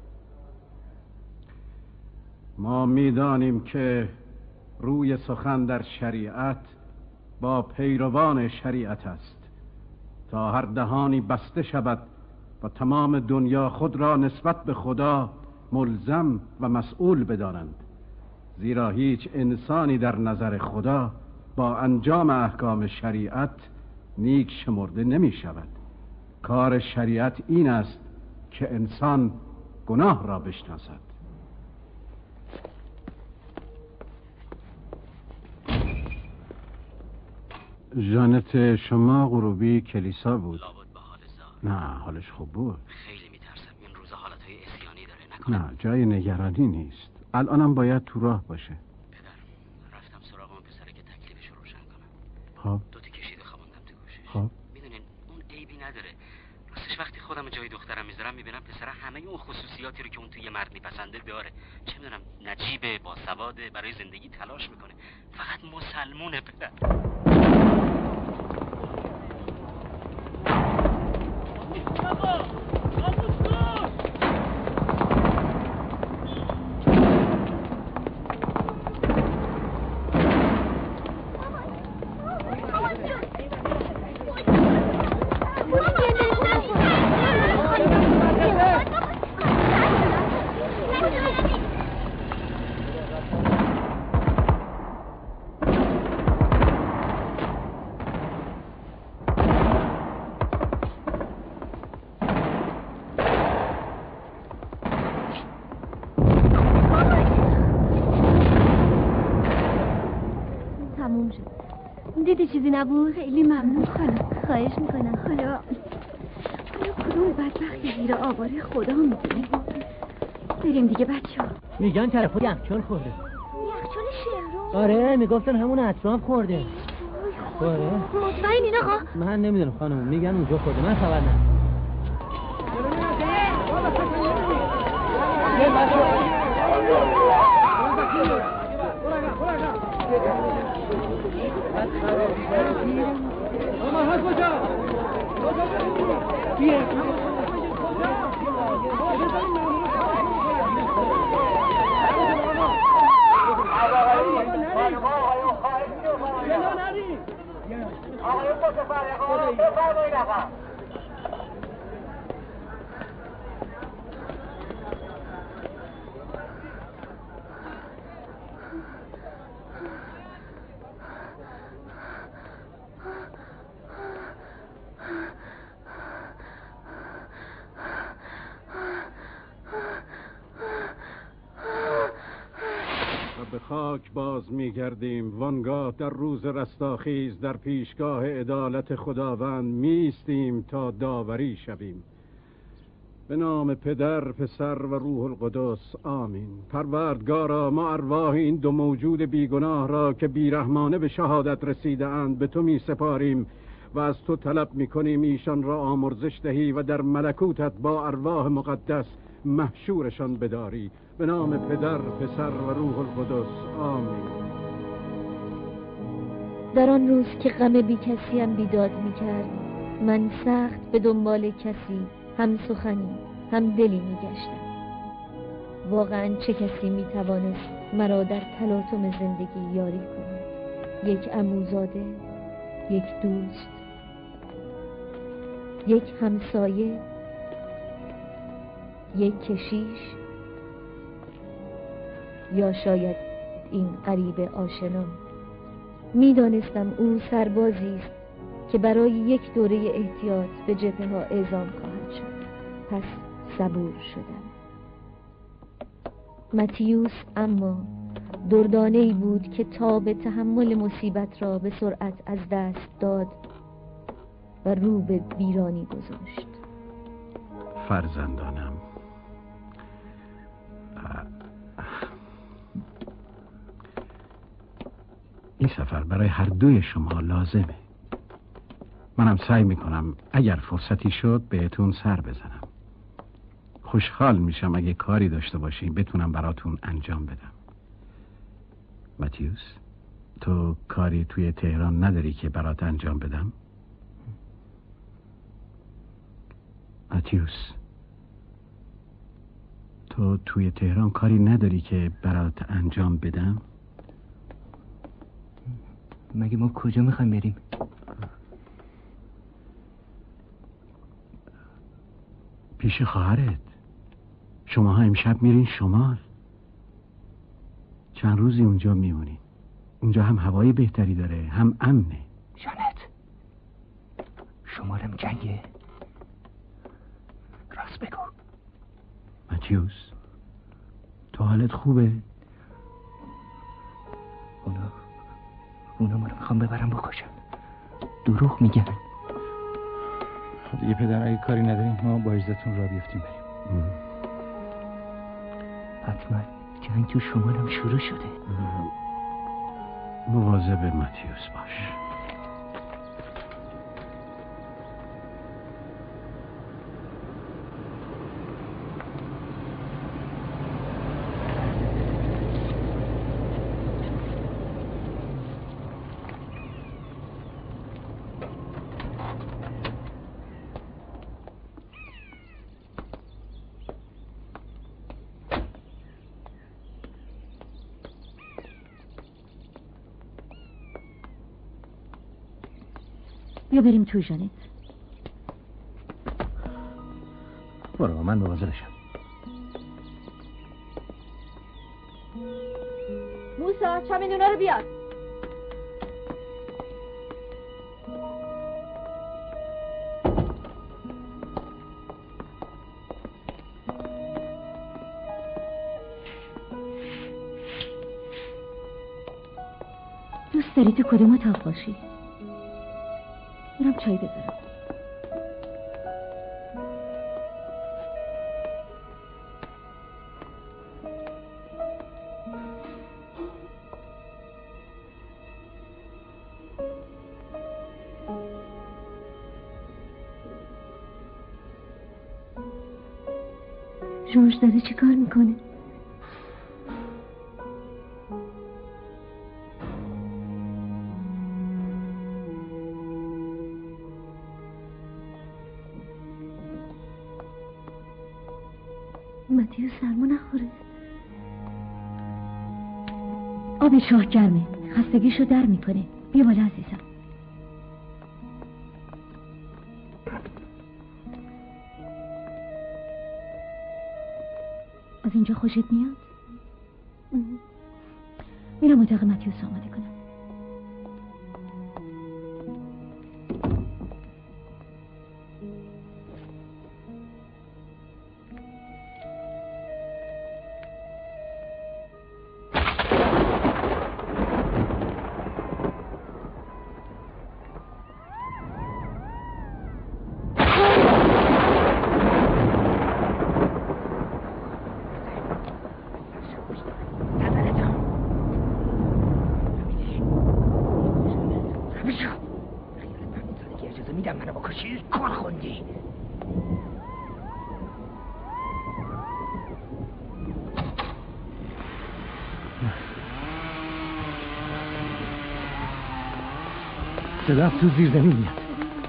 ما میدانیم که روی سخن در شریعت با پیروان شریعت است تا هر دهانی بسته شود و تمام دنیا خود را نسبت به خدا ملزم و مسئول بدانند، زیرا هیچ انسانی در نظر خدا با انجام احکام شریعت نیک شمرده نمی شود. کار شریعت این است که انسان گناه را بشناسد. ژانت شما غروبی کلیسا بود. لابد به حال زار. نه حالش خوب بود. خیلی میترسم این روزا حالتهای اسیانی داره نکنه. نه جای نگرانی نیست. الانم باید تو راه باشه. پدر رفتم سراغ اون پسره که تکلیفش رو روشن کنم. خب دوتی کشیده خوابوندم تو گوشش. خب میدونین اون عیبی نداره. راستش وقتی خودم جای دخترم میذارم میبینم پسره همه اون خصوصیاتی رو که اون توی مرد میپسنده داره. چه میدونم نجیبه، باسواده، برای زندگی تلاش میکنه. فقط مسلمونه پدر. دیدی چیزی نبود؟ خیلی ممنون خانم. خواهش میکنم. حالا حالا کدوم بدبختی زیر آواره خدا میدونه. بریم دیگه بچه ها. میگن طرفا یخچال خورده. یخچال شمرون؟ آره میگفتن همون اطراف خورده. آره مطمئنین آقا؟ من نمیدونم خانم، میگن اونجا خورده، من خبر ندارم. به خاک باز میگردیم. وانگاه در روز رستاخیز در پیشگاه عدالت خداوند میستیم تا داوری شویم. به نام پدر، پسر و روح القدس، آمین. پروردگارا، ما ارواح این دو موجود بیگناه را که بیرحمانه به شهادت رسیده اند به تو می سپاریم و از تو طلب می کنیم ایشان را آمرزش دهی و در ملکوتت با ارواح مقدس محشورشان بداری. به نام پدر، پسر و روح القدس، آمین. در آن روز که غم بی کسی هم بیداد می کرد، من سخت به دنبال کسی هم سخنی هم دلی می گشتم. واقعا چه کسی می توانست مرا در تلاطم زندگی یاری کند؟ یک عموزاده، یک دوست، یک همسایه، یک کشیش، یا شاید این غریب آشنا. می دانستم او سربازی است که برای یک دوره احتیاط به جبهه ها اعزام خواهد شد. پس صبور شدم. متیوس اما دردانه‌ای بود که تاب تحمل مصیبت را به سرعت از دست داد و رو به ویرانی گذاشت. فرزندانم، این سفر برای هر دوی شما لازمه. منم سعی میکنم اگر فرصتی شد بهتون سر بزنم. خوشحال میشم اگه کاری داشته باشیم بتونم براتون انجام بدم. متیوس، تو کاری توی تهران نداری که برات انجام بدم؟ متیوس، تو توی تهران کاری نداری که برات انجام بدم؟ مگه ما کجا میخوایم بریم؟ پیش خواهرت. شما ها امشب میرین شمال. چند روزی اونجا میمونین. اونجا هم هوای بهتری داره، هم امنه. جانت، شمالم جنگه. راست بگو. متیوس، تو حالت خوبه؟ اونا اونا ما رو میخوام ببرم بکشم. دروغ میگن. خب دیگه پدر، اگه کاری نداریم ما با اجازهتون را بیفتیم بریم. حتما جنگ تو شمالم شروع شده. مواظب متیوس باش. بیا بریم تو. جانت، برو، من مواظبشم. موسا، چمدونا رو بیار. دوست داری تو کدوم اتاق باشی؟ برم چای بذارم. جورج داره چی کار میکنه؟ متیو سرما نخوره. آب شاه گرمه، خستگیشو در میکنه. بیا بالا عزیزم. از اینجا خوشت میاد؟ میرم اتاق متیوس آماده کنم. خوندی. صدا تو زیر زمین میاد.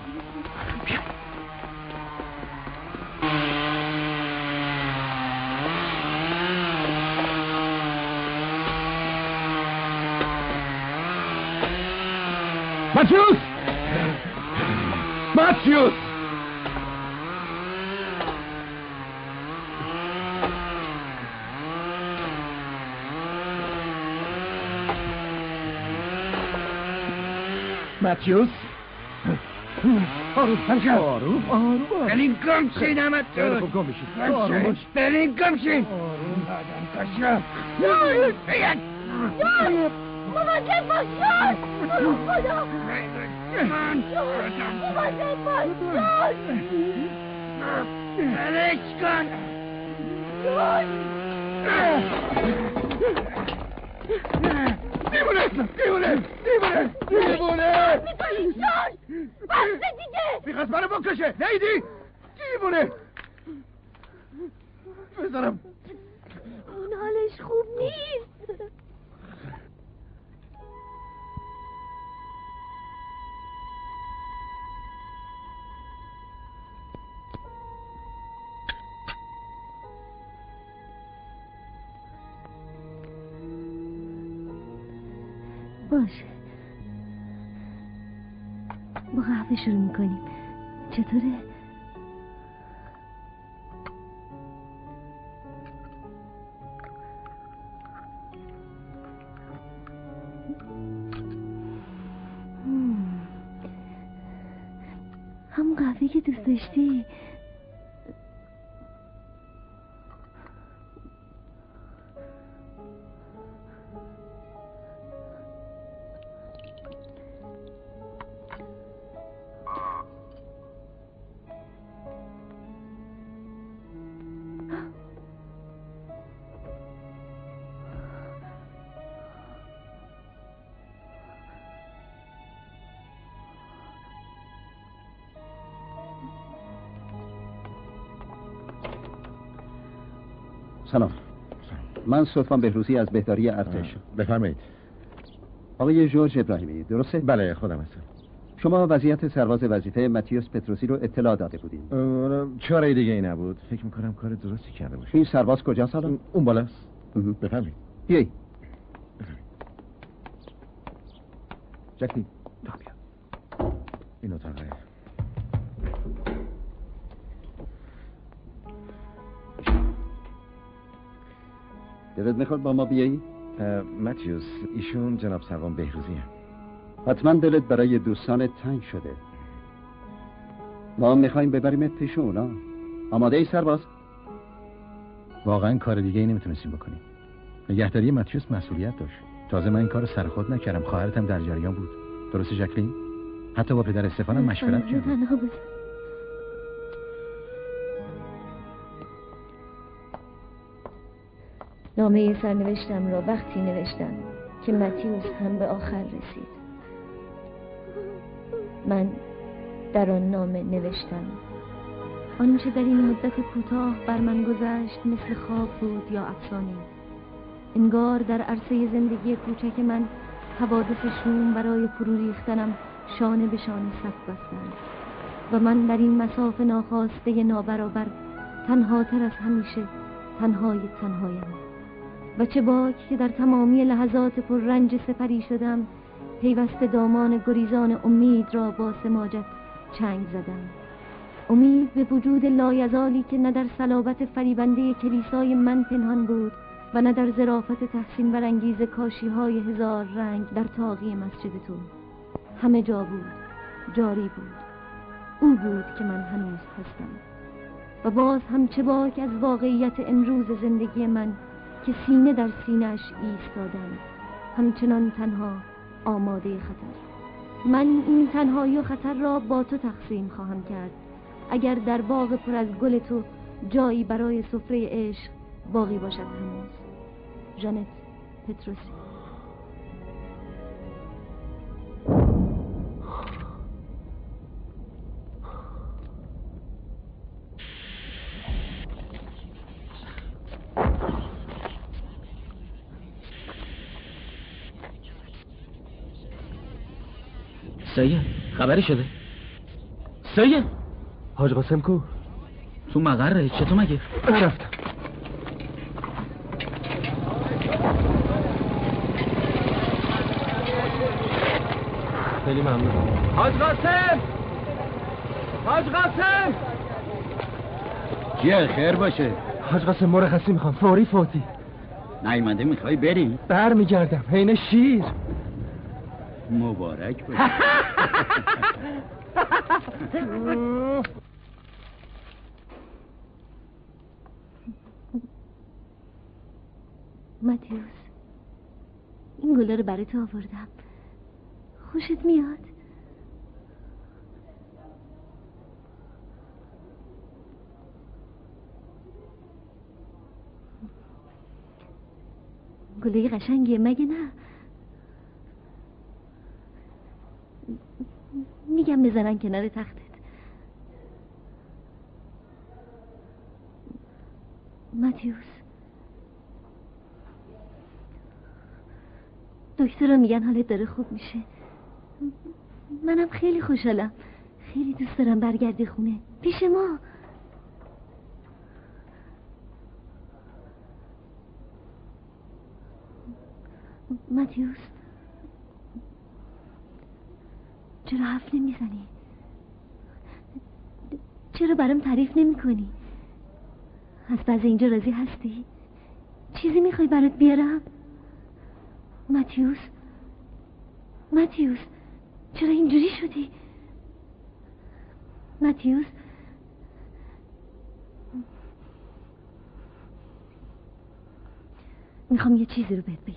ماتیوس! ماتیوس! ماتیوس! آروم تنشم آروم آروم برین گم شید همه تو گم بشید آروم برین گم شید آروم آدم کشم یار یار مواظب باش یار برو خدا مواظب باش یار برش کن یار دیوونه دیوونه دیوونه دیوونه میکنی یار بسته دیگه میخواست منو بکشه نیدی دیوونه بذارم اون حالش خوب نیست. باشه با قهوه شروع میکنیم. چطوره؟ همون قهوه که دوست داشتی. سلام. من سلطان بهروزی از بهداری ارتش. بفرمایید. آقای جورج ابراهیمی درسته؟ بله خودم هستم. شما وضعیت سرباز وظیفه ماتیوس پتروسی رو اطلاع داده بودین. چاره دیگه ای نبود. فکر میکنم کار درستی کرده باشه. این سرباز کجاست حالا؟ اون بالاست. بفرمایید. بیایی. جکی تا بیا. این اتاقه. دلت میخواد با ما بیایی؟ ماتیوس ایشون جناب سروان بهروزی هم. حتما دلت برای دوستانت تنگ شده. ما میخوایم ببریمت پیش اونا. آماده ای سرباز؟ واقعا کار دیگه ای نمیتونستیم بکنیم. نگهداری ماتیوس مسئولیت داشت. تازه من این کار سر خود نکردم. خواهرتم در جریان بود. درسته جکلین؟ حتی با پدر استفانم مشورت کردم. نامه سرنوشتم را وقتی نوشتم که ماتیوس هم به آخر رسید. من در آن نامه نوشتم آنچه در این مدت کوتاه بر من گذشت مثل خواب بود یا افسانه. انگار در عرصه زندگی کوچک من حوادث شوم برای فرو ریختنم شانه به شانه صف بستند و من در این مساف ناخواسته نابرابر تنها تر از همیشه تنهای تنهایم. و چه باک که در تمامی لحظات پر رنج سپری شدم پیوسته دامان گریزان امید را با سماجت چنگ زدم. امید به وجود لایزالی که نه در صلابت فریبنده کلیسای من پنهان بود و نه در ظرافت تحسین برانگیز کاشی های هزار رنگ در طاقی مسجد تو. همه جا بود، جاری بود. او بود که من هنوز هستم. و باز هم چه باک از واقعیت امروز زندگی من که سینه در سینه‌اش ایستادم، همچنان تنها آماده خطر. من این تنهایی و خطر را با تو تقسیم خواهم کرد اگر در باغ پر از گل تو جایی برای سفره عشق باقی باشد هنوز. ژانت پتروسی. سید خبری شده؟ سید حاج قاسم کو؟ تو مقره. چطور مگه؟ رفتم. خیلی ممنون. حاج قاسم! حاج قاسم! چیه خیر باشه؟ حاج قاسم مرخصی میخوام فوری فوتی. نیومده میخوای بری؟ بر میگردم حین شیر. مبارک باشه. ماتیوس این گله رو برای تو آوردم. خوشت میاد؟ گله قشنگیه مگه نه؟ میگم بزنن کنار تختت. ماتیوس دکتر میگن حالت داره خوب میشه. منم خیلی خوشحالم. خیلی دوست دارم برگردی خونه پیش ما. ماتیوس چرا حرف نمیزنی؟ چرا برام تعریف نمی کنی؟ از بعض اینجا راضی هستی؟ چیزی میخوای برات بیارم؟ ماتیوس ماتیوس چرا اینجوری شدی؟ ماتیوس میخوام یه چیزی رو بهت بگم.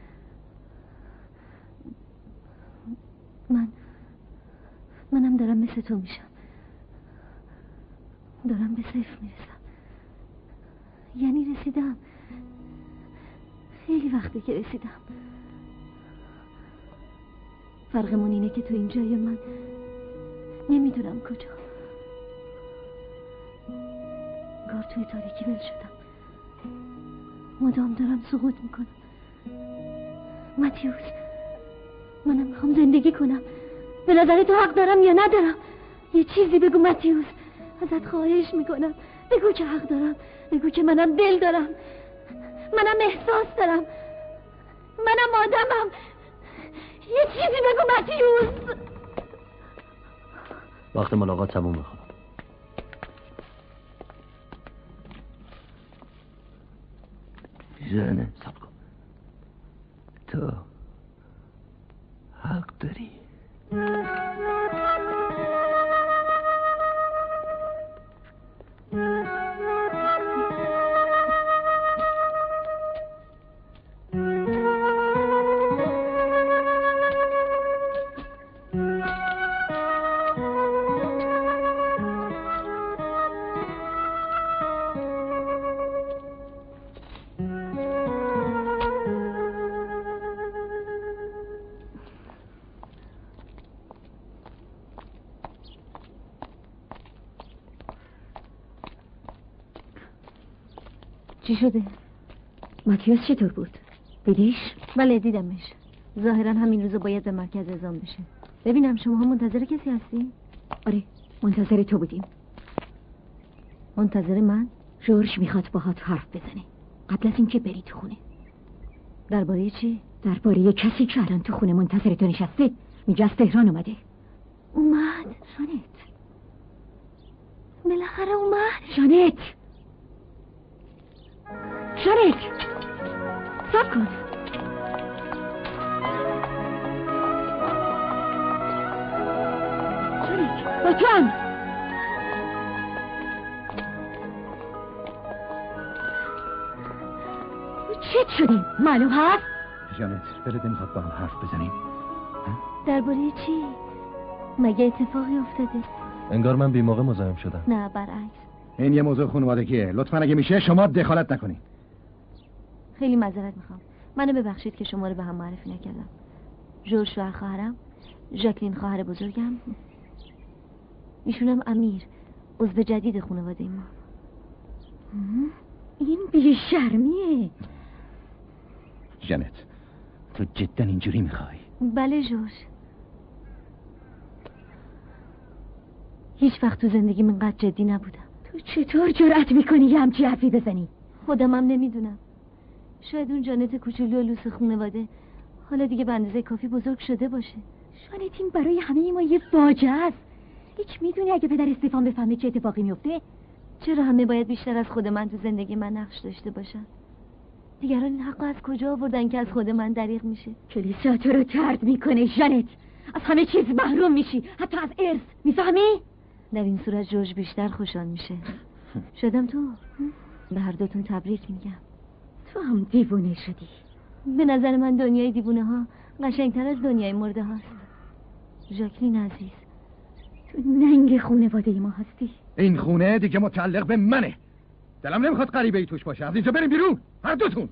من منم دارم مثل تو میشم. دارم به صفر میرسم. یعنی رسیدم. خیلی وقته که رسیدم. فرقمون اینه که تو این جای من نمیدونم کجا. گار توی تاریکی ول شدم. مدام دارم سقوط میکنم. ماتیوس منم میخوام زندگی کنم. به نظر تو حق دارم یا ندارم؟ یه چیزی بگو ماتیوس. ازت خواهش میکنم بگو که حق دارم. بگو که منم دل دارم. منم احساس دارم. منم آدمم. یه چیزی بگو ماتیوس. وقت ملاقات تموم میخوام. جانه سب کن. تو حق داری. چی شده؟ ماتیوس چطور بود؟ دیدیش؟ بله دیدمش. ظاهرا همین روزا باید به مرکز اعزام بشه. ببینم شما ها منتظر کسی هستی؟ آره منتظر تو بودیم. منتظر من؟ جورج میخواد باهات حرف بزنه قبل از اینکه بری تو خونه. درباره چی؟ درباره کسی که الان تو خونه منتظر تو نشسته. میگه از تهران اومده. اومد؟ جانت بالاخره اومد؟ جانت جانت صبر کن. جانت لطفاً. چه شدیم؟ معلوم هست؟ جانت دلت نمیخواد با هم حرف بزنیم؟ درباره چی؟ مگه اتفاقی افتاده؟ انگار من بی موقع مزاحم شدم. نه برعکس. این یه موضوع خانوادگیه. لطفاً اگه میشه شما دخالت نکنین. خیلی معذرت میخوام. منو ببخشید که شما رو به هم معرفی نکردم. جورج شوهر خواهرم، ژاکلین خواهر بزرگم، ایشونم امیر، عضو جدید خانواده ما. این بی‌شرمیه. جانت تو جدا اینجوری میخوای؟ بله جورج. هیچ وقت تو زندگی من قد جدی نبودم. تو چطور جرأت میکنی یه همچی حرفی بزنی؟ خودم هم نمیدونم. شاید اون جانت کوچولو و لوس خانواده حالا دیگه به اندازه کافی بزرگ شده باشه. جانت این برای همه ما یه فاجعه است. هیچ میدونی اگه پدر استفان بفهمه چه اتفاقی میفته؟ چرا همه باید بیشتر از خود من تو زندگی من نقش داشته باشن؟ دیگران این حقو از کجا آوردن که از خود من دریغ میشه؟ کلیسا تو رو طرد میکنه جانت. از همه چیز محروم میشی، حتی از ارث. میفهمی؟ در این صورت جورج بیشتر خوشحال میشه. شدم تو. به هر دوتون تبریک میگم. تو هم دیوونه شدی. به نظر من دنیای دیوونه ها قشنگتر از دنیای مرده هاست. ژاکلین عزیز، تو ننگ خانواده ما هستی. این خونه دیگه متعلق به منه. دلم نمیخواد غریبه ای توش باشه. از اینجا بریم بیرون هر دوتون.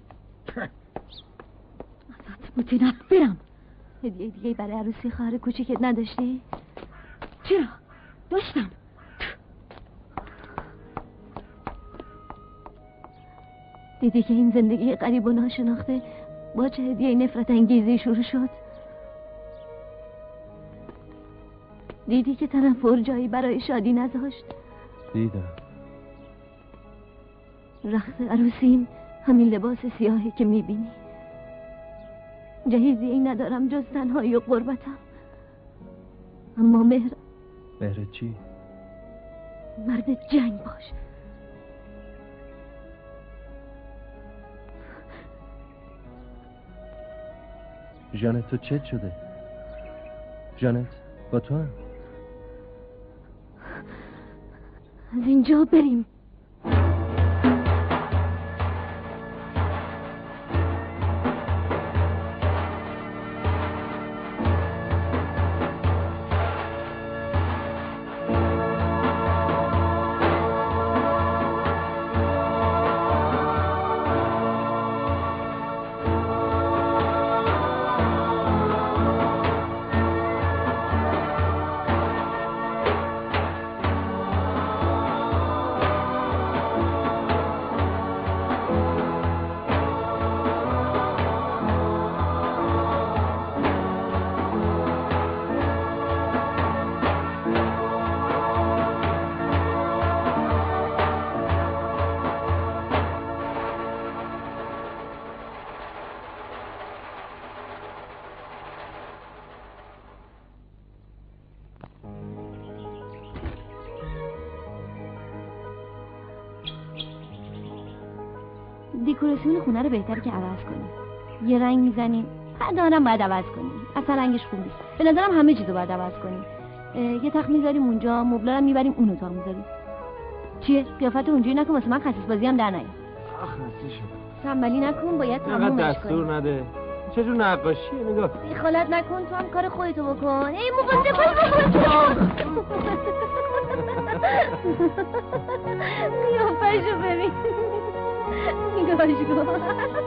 ازت متنفرم. هدیه دیگه برای عروسی خواهر کوچیکت نداشتی؟ چرا؟ داشتم. دیدی که این زندگی غریب و ناشناخته با چه هدیه نفرت انگیزی شروع شد؟ دیدی که تنفر جایی برای شادی نذاشت؟ دیدم. رخت عروسیم همین لباس سیاهی که میبینی. جهیزی این ندارم جز تنهایی و غربتم. اما مهر مهر چی؟ مرد جنگ باش. جانت تو چت شده؟ جانت با تو هم؟ از اینجا بریم. دکوراسیون خونه رو بهتره که عوض کنیم. یه رنگ میزنیم، پرده‌ام باید عوض کنیم. اصلا رنگش خوب نیست. به نظرم همه چیزو باید عوض کنیم. یه تخت میذاریم اونجا، مبلا رو میبریم اون اتاق میذاریم. چیه؟ قیافت اونجوری نکن واسه من خسیس بازی هم در نیار. آخ خسته شدم. تنبلی نکن، باید تمومش کنی. دستور نده. چجور نقاشیه نگاه. خالت نکن، تو هم کار خودتو بکن. ای مقدم بکن. قیافه‌شو ببین. نگاهش کن.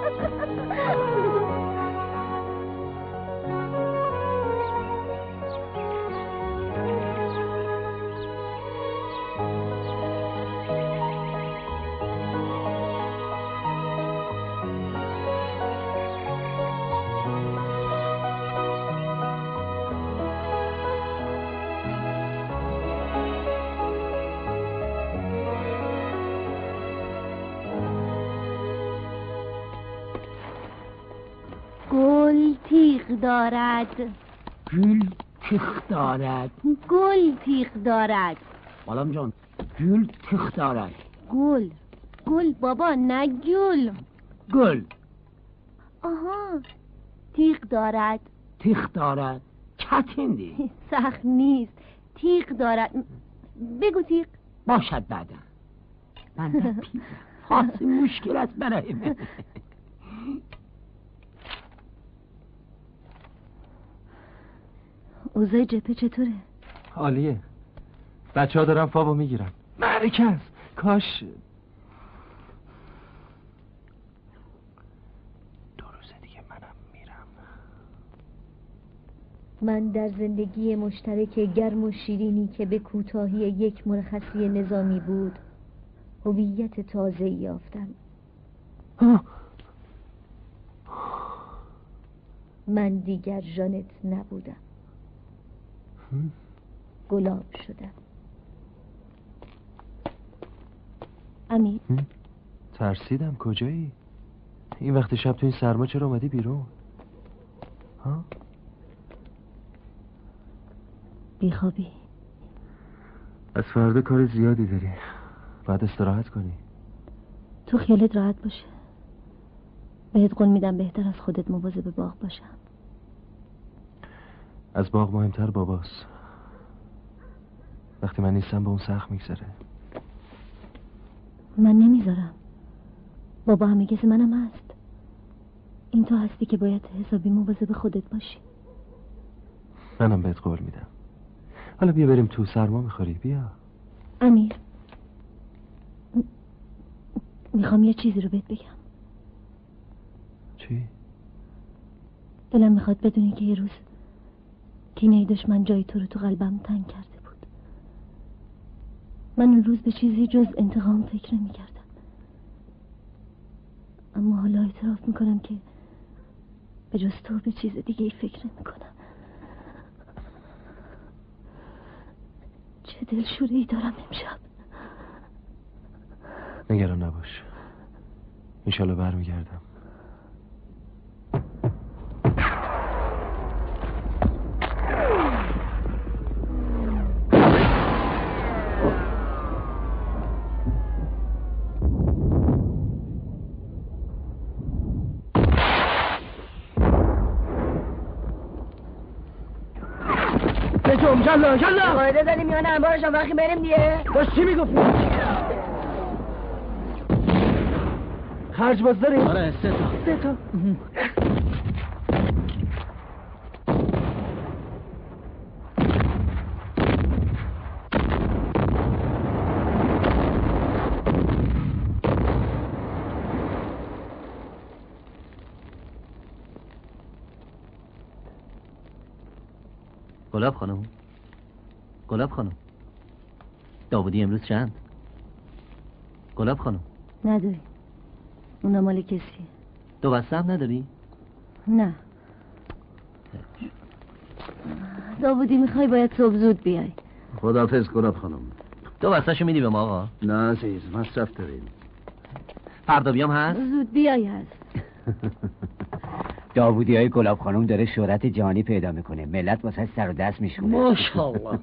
گل تیغ دارد. گل تیغ دارد. گل تیغ دارد. بالام جان گل تیغ دارد. گل گل بابا نه گل. گل. آها تیغ دارد. تیغ دارد. کتندی. سخت نیست. تیغ دارد. بگو تیغ. باشد بعدا. من در پیزم. خاصی مشکل است برای من. اوضاع جبهه چطوره؟ عالیه. بچه ها دارن فابو میگیرن. مرکز کاش دو روز دیگه منم میرم. من در زندگی مشترک گرم و شیرینی که به کوتاهی یک مرخصی نظامی بود هویت تازه یافتم. من دیگر ژانت نبودم. گلاب شدم. امیر ترسیدم. کجایی؟ این وقت شب تو این سرما چرا اومدی بیرون؟ ها؟ بیخوابی. از فردا کار زیادی داری، باید استراحت کنی. تو خیالت راحت باشه. بهت قول میدم بهتر از خودت مواظب باغ باشم. از باغ مهمتر باباست. وقتی من نیستم به اون سخت میگذره. من نمیذارم. بابا همه کس منم هست. این تو هستی که باید حسابی مواظب خودت باشی. منم بهت قول میدم. حالا بیا بریم تو، سرما میخوری. بیا. امیر م... میخوام یه چیزی رو بهت بگم. چی؟ دلم میخواد بدونی که یه روز کینه دشمن جای تو رو تو قلبم تنگ کرده بود. من اون روز به چیزی جز انتقام فکر نمی‌کردم. اما حالا اعتراف میکنم که به جز تو به چیز دیگه ای فکر نمی‌کنم. چه دلشوره‌ای دارم امشب. نگران نباش، انشالله برمیگردم. بجم جلا جلا قاعده زدیم میان انبارش هم وقتی بریم دیگه. داشت چی میگفتی؟ خرج باز داریم؟ آره سه تا سه تا گلاب خانم، گلاب خانم، داودی امروز چند؟ گلاب خانم نداری. اونا مال کسی؟ دو بسته هم نداری؟ نه. داودی میخوای باید صبح زود بیای. خداحافظ گلاب خانم. دو بسته شو میدی به ما آقا؟ نه عزیز، مصرف داریم. فردا بیام هست؟ زود بیای هست. داودی های گلاب خانم داره شهرت جهانی پیدا میکنه. ملت واسه سر و دست میشونه. ماشاءالله.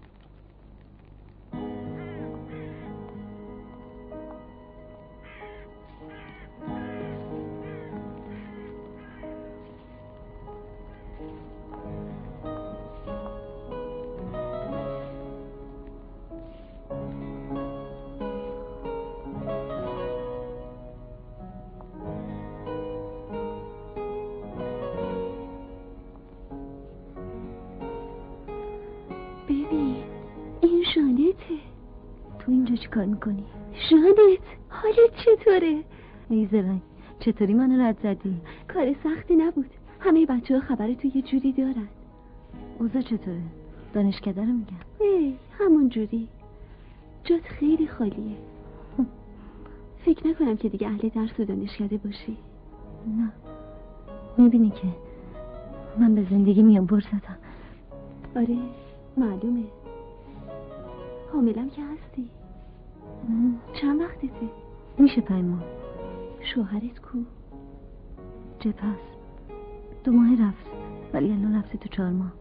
چی کار میکنی؟ شادت حالت چطوره؟ ای زرنگ، چطوری منو رد زدی؟ کار سختی نبود. همه بچه ها خبر تو یه جوری دارن. اوضاع چطوره؟ دانشکده رو میگم. ای همون جوری. جات خیلی خالیه. فکر نکنم که دیگه اهل درس و دانشکده باشی. نه، میبینی که من به زندگی میام بر زدم. آره معلومه. حاملم که هستی. چند وقتته؟ میشه پنج ماه. شوهرت کو؟ جبهه است. دو ماه رفت ولی الان رفته تو چهار ماه.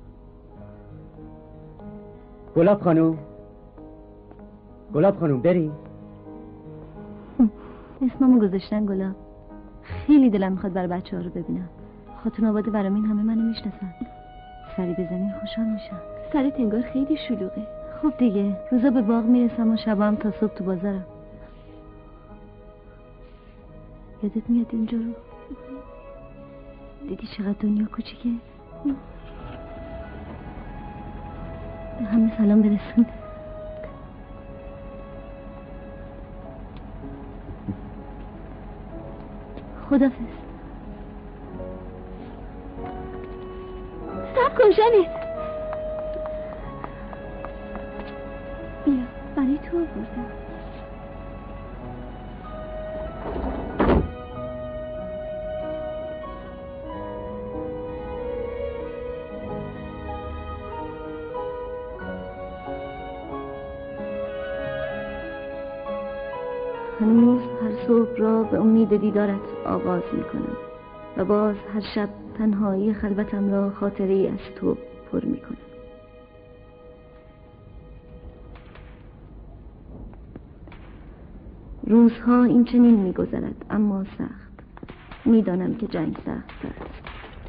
گلاب خانوم، گلاب خانوم بریم. اسممو گذاشتن گلاب. خیلی دلم میخواد برای بچه ها رو ببینم. خاتون آباد برامین همه منو میشناسن. سری بزنین خوشحال میشم. سرت انگار خیلی شلوغه. خب دیگه روزا به باغ میرسم و شبام تا صبح تو بازارم. یادت میاد اینجا رو؟ دیدی چقدر دنیا کوچیکه؟ به همه سلام برسون. خدافظ. صبر کن جنت. بیا برای تو آوردم. هنوز هر صبح را به امید دیدارت آغاز می کنم و باز هر شب تنهایی خلوتم را خاطری از تو پر می کنم. روزها این چنین می گذرد، اما سخت. می دانم که جنگ سخت است.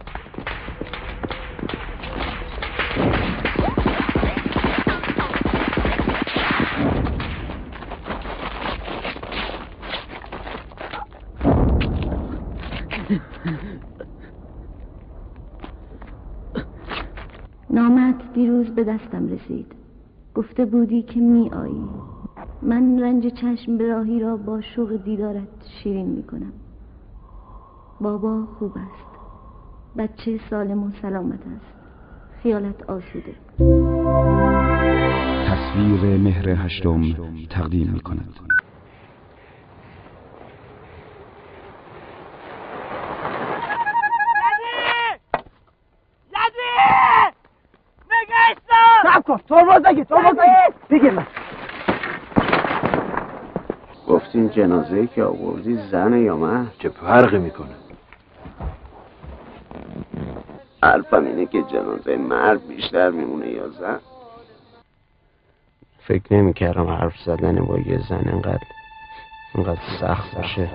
نامت دیروز به دستم رسید. گفته بودی که می آیی. من رنج چشم به راهی را با شوق دیدارت شیرین می کنم. بابا خوب است. بچه سالم و سلامت است. خیالت آسوده. تصویر مهر هشتم تقدیم می کند. ترمز نگی ترمز نگی بگیر من. گفتین جنازه که آوردی زنه یا من؟ چه فرقی میکنه؟ حرفم اینه که جنازه مرد بیشتر میمونه یا زن. فکر نمیکردم حرف زدن با یه زن انقدر انقدر سخت باشه.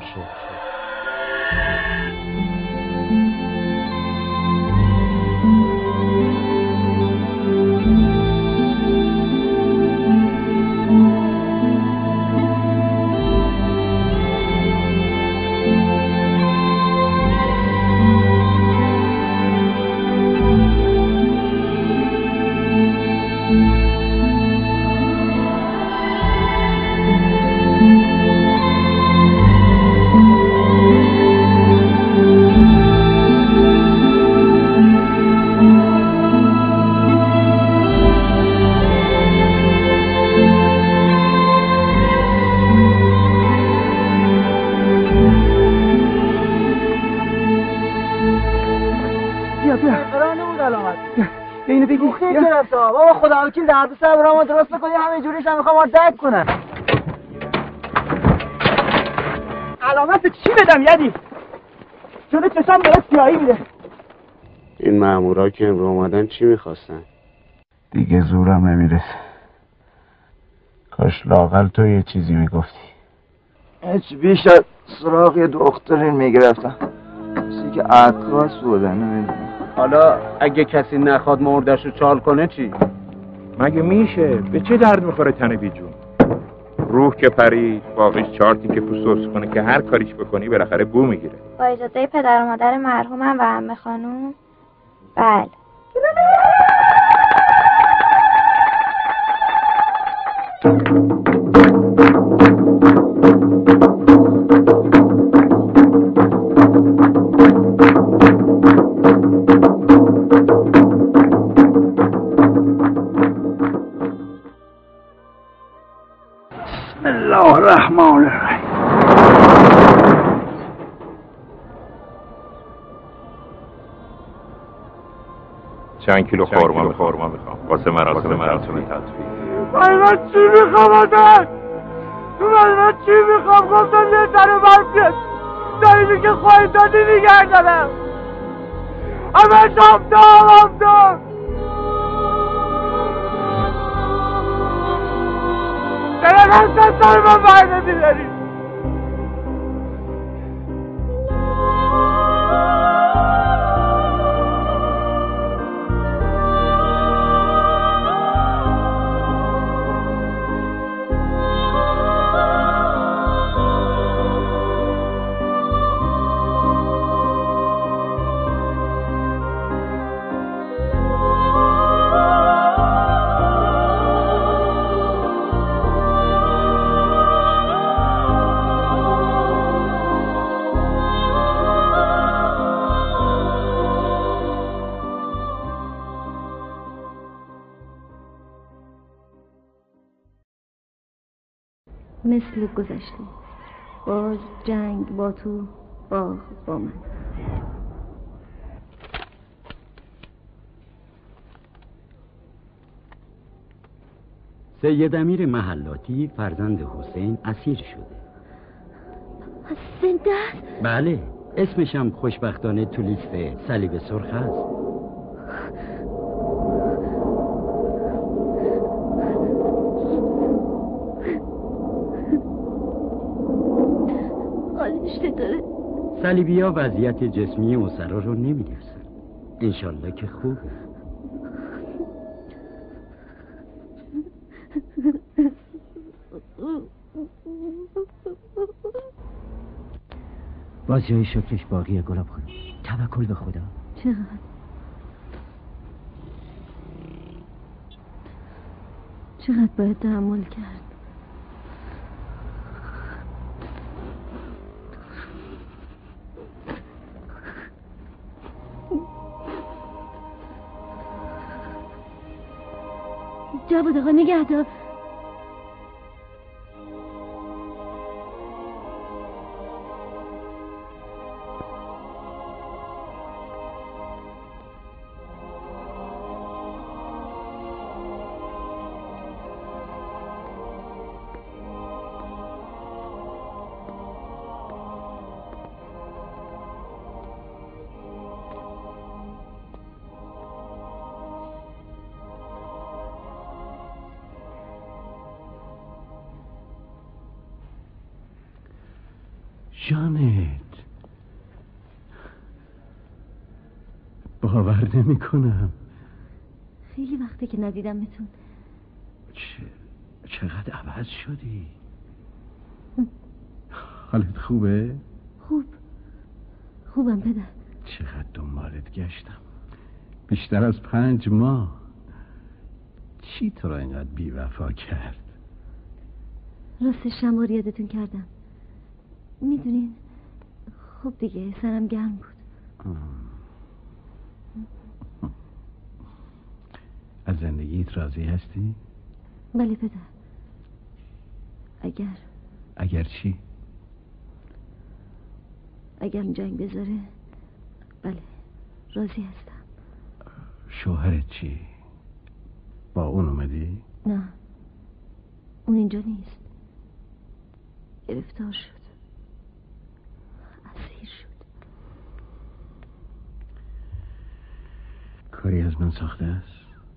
بابا خدا وکیل درد سر برامون درست بکنی، همه جوریش هم میخوام ما درد کنن. علامت چی بدم یدی؟ جلو چشم داره سیاهی میده. این مامورا که امرو اومدن چی میخواستن؟ دیگه زورم نمیرسه. کاش لااقل تو یه چیزی میگفتی. هیچ بیشتر سراغ یه دخترین میگرفتم، کسی که عکاس بودن نمیدونم. حالا اگه کسی نخواد مردشو چال کنه چی؟ مگه میشه؟ به چه درد میخوره تن بیجون؟ روح که پرید باقیش چارتی که پوست کنه که هر کاریش بکنی بالاخره بو میگیره. با اجازه پدر و مادر مرحومم و عمه خانوم. بله. بسم الله الرحمن الرحیم. چند کیلو خورما میخوام واسه مراسم تطویل. من چی میخوام آدم؟ من چی میخوام؟ گفتم یه ذره برفیت دلیلی که خواهی دادی نگه دارم. همه شام دام هم دام چرا دست سر من بردادی داری؟ مثل گذشته باز جنگ با تو، باغ با من. سید امیر محلاتی فرزند حسین اسیر شده. زنده است؟ بله، اسمشم خوشبختانه تو لیست صلیب سرخ هست. حالش چطوره؟ صلیبی‌ها وضعیت جسمی اسرا رو نمی‌دونن. انشالله که خوبه. باز جای شکرش باقیه گلاب خانم. توکل به خدا. چقدر چقدر باید تحمل کرد؟ جواد آقا نگهدار. جانت، باور نمی کنم. خیلی وقته که ندیدمتون. چه... چقدر عوض شدی. حالت خوبه؟ خوب خوبم پدر. چقدر دنبالت گشتم، بیشتر از پنج ماه. چی تو را اینقدر بی وفا کرد؟ راستش شما یادتون کردم. میدونین خب دیگه سرم گرم بود. از زندگیت راضی هستی؟ بله پدر. اگر اگر چی؟ اگر جنگ بذاره بله راضی هستم. شوهرت چی؟ با اون اومدی؟ نه اون اینجا نیست. گرفتار شد، اسیر شد. کاری از من ساخته است؟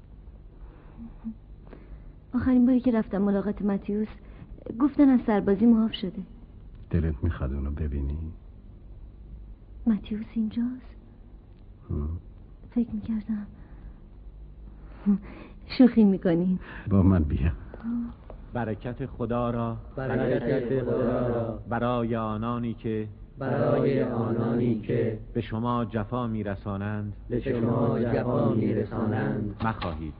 آخرین باری که رفتم ملاقات متیوس گفتن از سربازی معاف شده. دلت میخواد اونو ببینی؟ متیوس اینجاست؟ فکر میکردم. شوخی میکنین. با من بیا. برکت خدا را برکت خدا را برای آنانی که برای آنانی که به شما جفا میرسانند به شما جفا میرسانند مخواهید.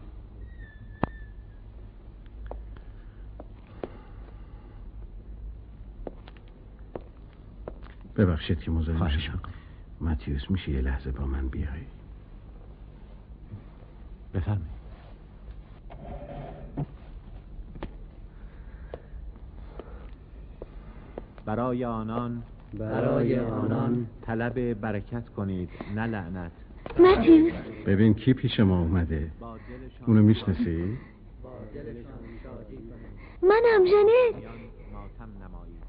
ببخشید که مزاحم شدم. متیوس میشه یه لحظه با من بیای؟ بفرمایید. برای آنان برای آنان طلب برکت کنید نه لعنت. متیوس ببین کی پیش ما اومده. اونو میشناسی؟ منم جنت. ماتم نمایید.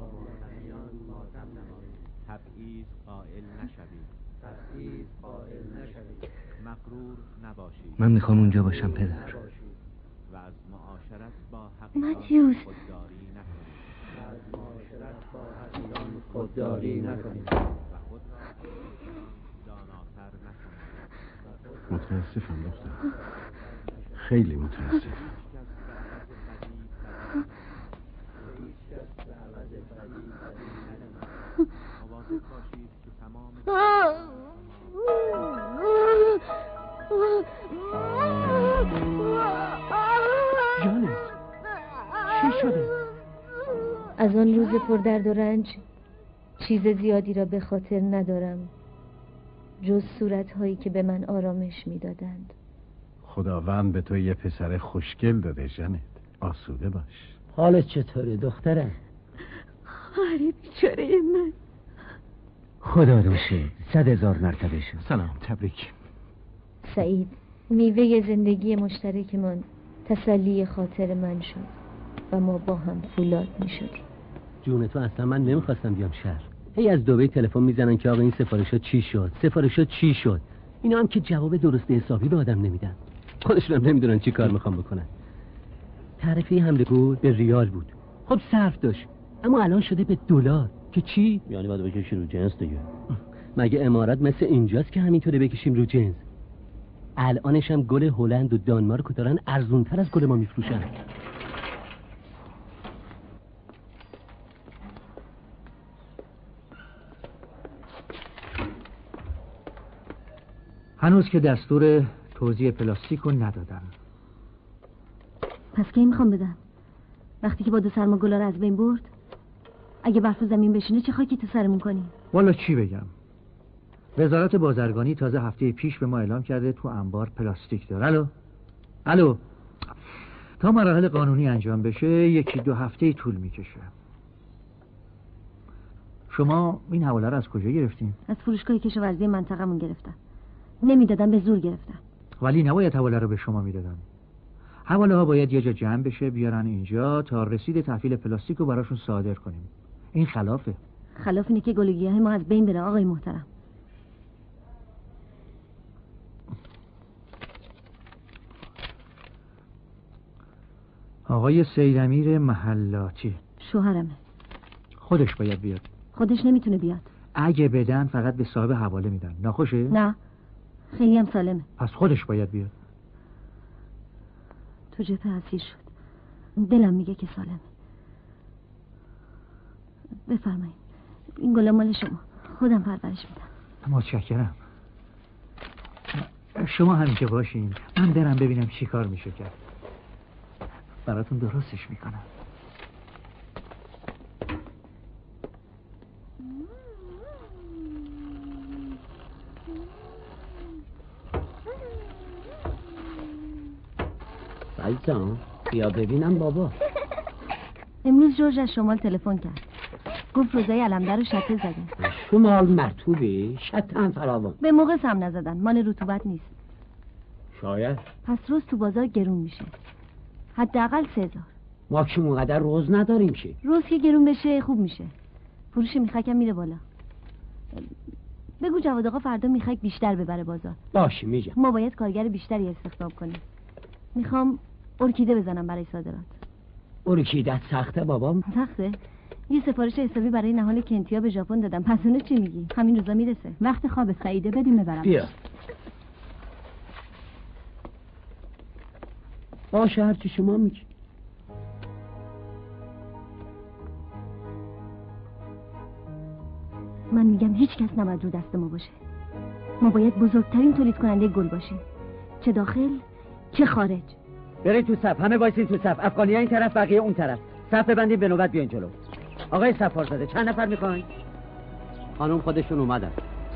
تبعیض قائل نشوید. تبعیض قائل نشوید. مغرور نباشید. من میخوام اونجا باشم پدر. و از معاشرت با متیوس خودداری نکنید. از معاشرت با حقیقان خودداری نکنید. و خود را داناتر نکنید. متاسفم دختر، خیلی متاسفم. مواظب باشید که تمام جانت چی شده؟ از آن روز پر درد و رنج چیز زیادی را به خاطر ندارم جز صورتهایی که به من آرامش میدادند. خداوند به تو یه پسر خوشگل داده جانت. آسوده باش. حالت چطوره دخترم؟ آره بیچاره من. خدا رو شد. صد هزار مرتبه شد. سلام، تبریک. سعید، میوه زندگی مشترکمان تسلی خاطر من شد و ما با هم فولاد می شدیم. جون تو اصلا من نمیخواستم بیام شهر. هی از دبی تلفن میزنن که آقا این سفارشات چی شد؟ سفارشات چی شد؟ اینا هم که جواب درست حسابی به آدم نمیدن. خودشون هم نمیدونن چی کار میخوام بکنن. تعرفه حمله گل به ریال بود. خب صرف داشت. اما الان شده به دلار. که چی؟ یعنی باید بکشی رو جنس دیگه. مگه امارات مثل اینجاست که همینطوره بکشیم رو جنس؟ الانش هم گل هلند و دانمارک دارن ارزونتر از گل ما میفروشن. هنوز که دستور توزیع پلاستیک رو ندادم. پس کی میخوام بدم؟ وقتی که با دو سرما گلا رو از بین برد؟ اگه برف زمین بشینه چه خاکی تو سرمون کنی؟ والا چی بگم؟ وزارت بازرگانی تازه هفته پیش به ما اعلام کرده تو انبار پلاستیک داره. الو؟ الو؟ تا مراحل قانونی انجام بشه یکی دو هفته طول میکشه. شما این حواله رو از کجا گرفتین؟ از فروشگاه کشاورزی منطقمون گرفتم. نمیدادم، به زور گرفتم. ولی نباید حواله رو به شما میدادن. حواله ها باید یه جا جمع بشه بیارن اینجا تا رسید تحویل پلاستیک رو براشون صادر کنیم. این خلافه. خلاف اینه که گل و گیاه ما از بین بره آقای محترم. آقای سیدامیر محلاتی شوهرمه. خودش باید بیاد. خودش نمیتونه بیاد. اگه بدن فقط به صاحب حواله میدن. ناخوشه؟ نه، خیلی هم سالمه. پس خودش باید بیاد. تو جبهه اسیر شد. دلم میگه که سالمه. بفرمایید، این گلا مال شما. خودم پرورش میدم. متشکرم. شما همینجا باشین، من برم ببینم چی کار میشه کرد. براتون درستش میکنم. عزیزم بیا ببینم بابا. امروز جورج از شمال تلفن کرد. گفت روزای علمدر رو شته زدن. شمال مرطوبه؟ شتن فراوان. به موقع سم نزدن، مال رطوبت نیست. شاید. پس روز تو بازار گرون میشه. حداقل سه هزار. ما که اونقدر روز نداریم که. روز که گرون بشه خوب میشه. فروش میخکم میره بالا. بگو جواد آقا فردا میخک بیشتر ببره بازار. باشه میگم. ما باید کارگر بیشتری استخدام کنیم. میخوام ارکیده بزنم برای صادرات. ارکیدت سخته بابام؟ سخته؟ یه سفارش حسابی برای نهال کنتیا به ژاپن دادم. پس اونو چی میگی؟ همین روزا میرسه. وقت خواب سعیده بدیم ببرم. بیا. باشه هرچی شما میگی. من میگم هیچ کس نباید رو دست ما باشه. ما باید بزرگترین تولید کننده گل باشیم، چه داخل چه خارج. برید تو صف، همه وایسین تو صف. افغانی‌ها این طرف، بقیه اون طرف. صف ببندید به نوبت بیاین جلو. آقای سفارزاده چند نفر میخواین؟ خانم خودشون اومدن.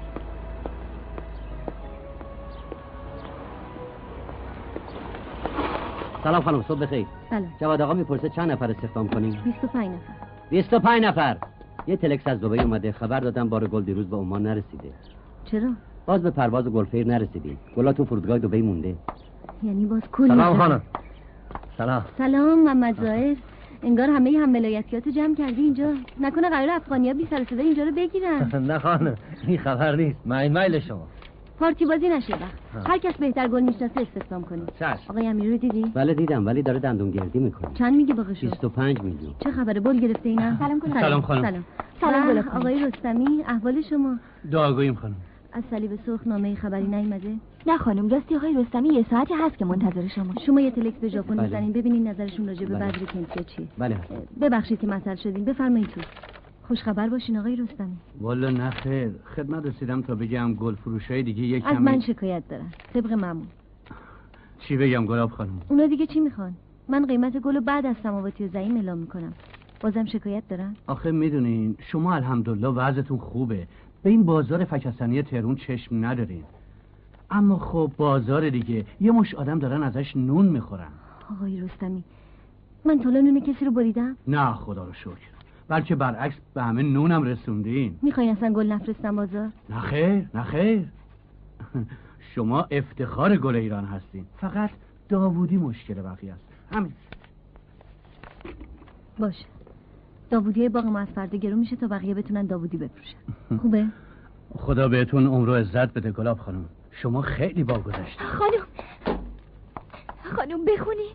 سلام خانم، صبح بخیر. سلام. جواد آقا میپرسه چند نفر استخدام کنیم؟ بیست و پنج نفر. بیست و پنج نفر. یه تلکس از دبی اومده، خبر دادم بار گل دیروز به عمان نرسیده. چرا؟ باز به پرواز گلفیر نرسیدیم. گلا تو فرودگاه دبی مونده. یعنی باز کلی. سلام خانم. سلام. سلام محمد ظاهر. انگار همه هم ولایتیاتو جمع کردی اینجا. نکنه قرار افغانی‌ها بی سر و صدا اینجا رو بگیرن؟ نه خانم، این خبر نیست. من میل شما. پارتی بازی نشه وقت. هر کس بهتر گل میشناسه استخدام کنید. آقای امیر رو دیدی؟ بله دیدم، ولی داره دندون گردی میکنه. چند میگه باقیشو؟ بیست و پنج میلیون. چه خبره؟ بول گرفته اینا؟ سلام کنم. سلام خانم. سلام. سلام گل آقای رستمی، احوال شما؟ دعاگوییم خانم. از صلیب سرخ نامه خبری نیومده؟ نه خانم، راستی آقای رستمی یه ساعتی هست که منتظر شما. شما یه تلکس به ژاپن بله. بزنین ببینین نظرشون راجع به بله. بذر کنتیا چیه. بله. ببخشید که معطل شدین، بفرمایید تو. خوش خبر باشین آقای رستمی. والا نه خیر، خدمت رسیدم تا بگم گل فروشای دیگه یک از کمی. من شکایت دارن طبق معمول. چی بگم گلاب خانم؟ اونا دیگه چی میخوان؟ من قیمت گل بعد از سماواتی و زعیم اعلام میکنم. بازم شکایت دارن؟ آخه میدونین شما الحمدلله وضعتون خوبه، به این بازار فکستنی تهرون چشم ندارین. اما خب بازار دیگه یه مش آدم دارن ازش نون میخورن. آقای رستمی، من تا نون کسی رو بریدم؟ نه خدا رو شکر، بلکه برعکس به همه نونم رسوندین. میخواین اصلا گل نفرستم بازار؟ نه خیر، نه خیر. شما افتخار گل ایران هستین، فقط داوودی مشکل بقیه است. همین. باشه، داوودی باغ ما از فردا گرون میشه تا بقیه بتونن داوودی بفروشن. خوبه؟ خدا بهتون عمر و عزت بده گلاب خانم. شما خیلی با گذشته. خانم خانم بخونی.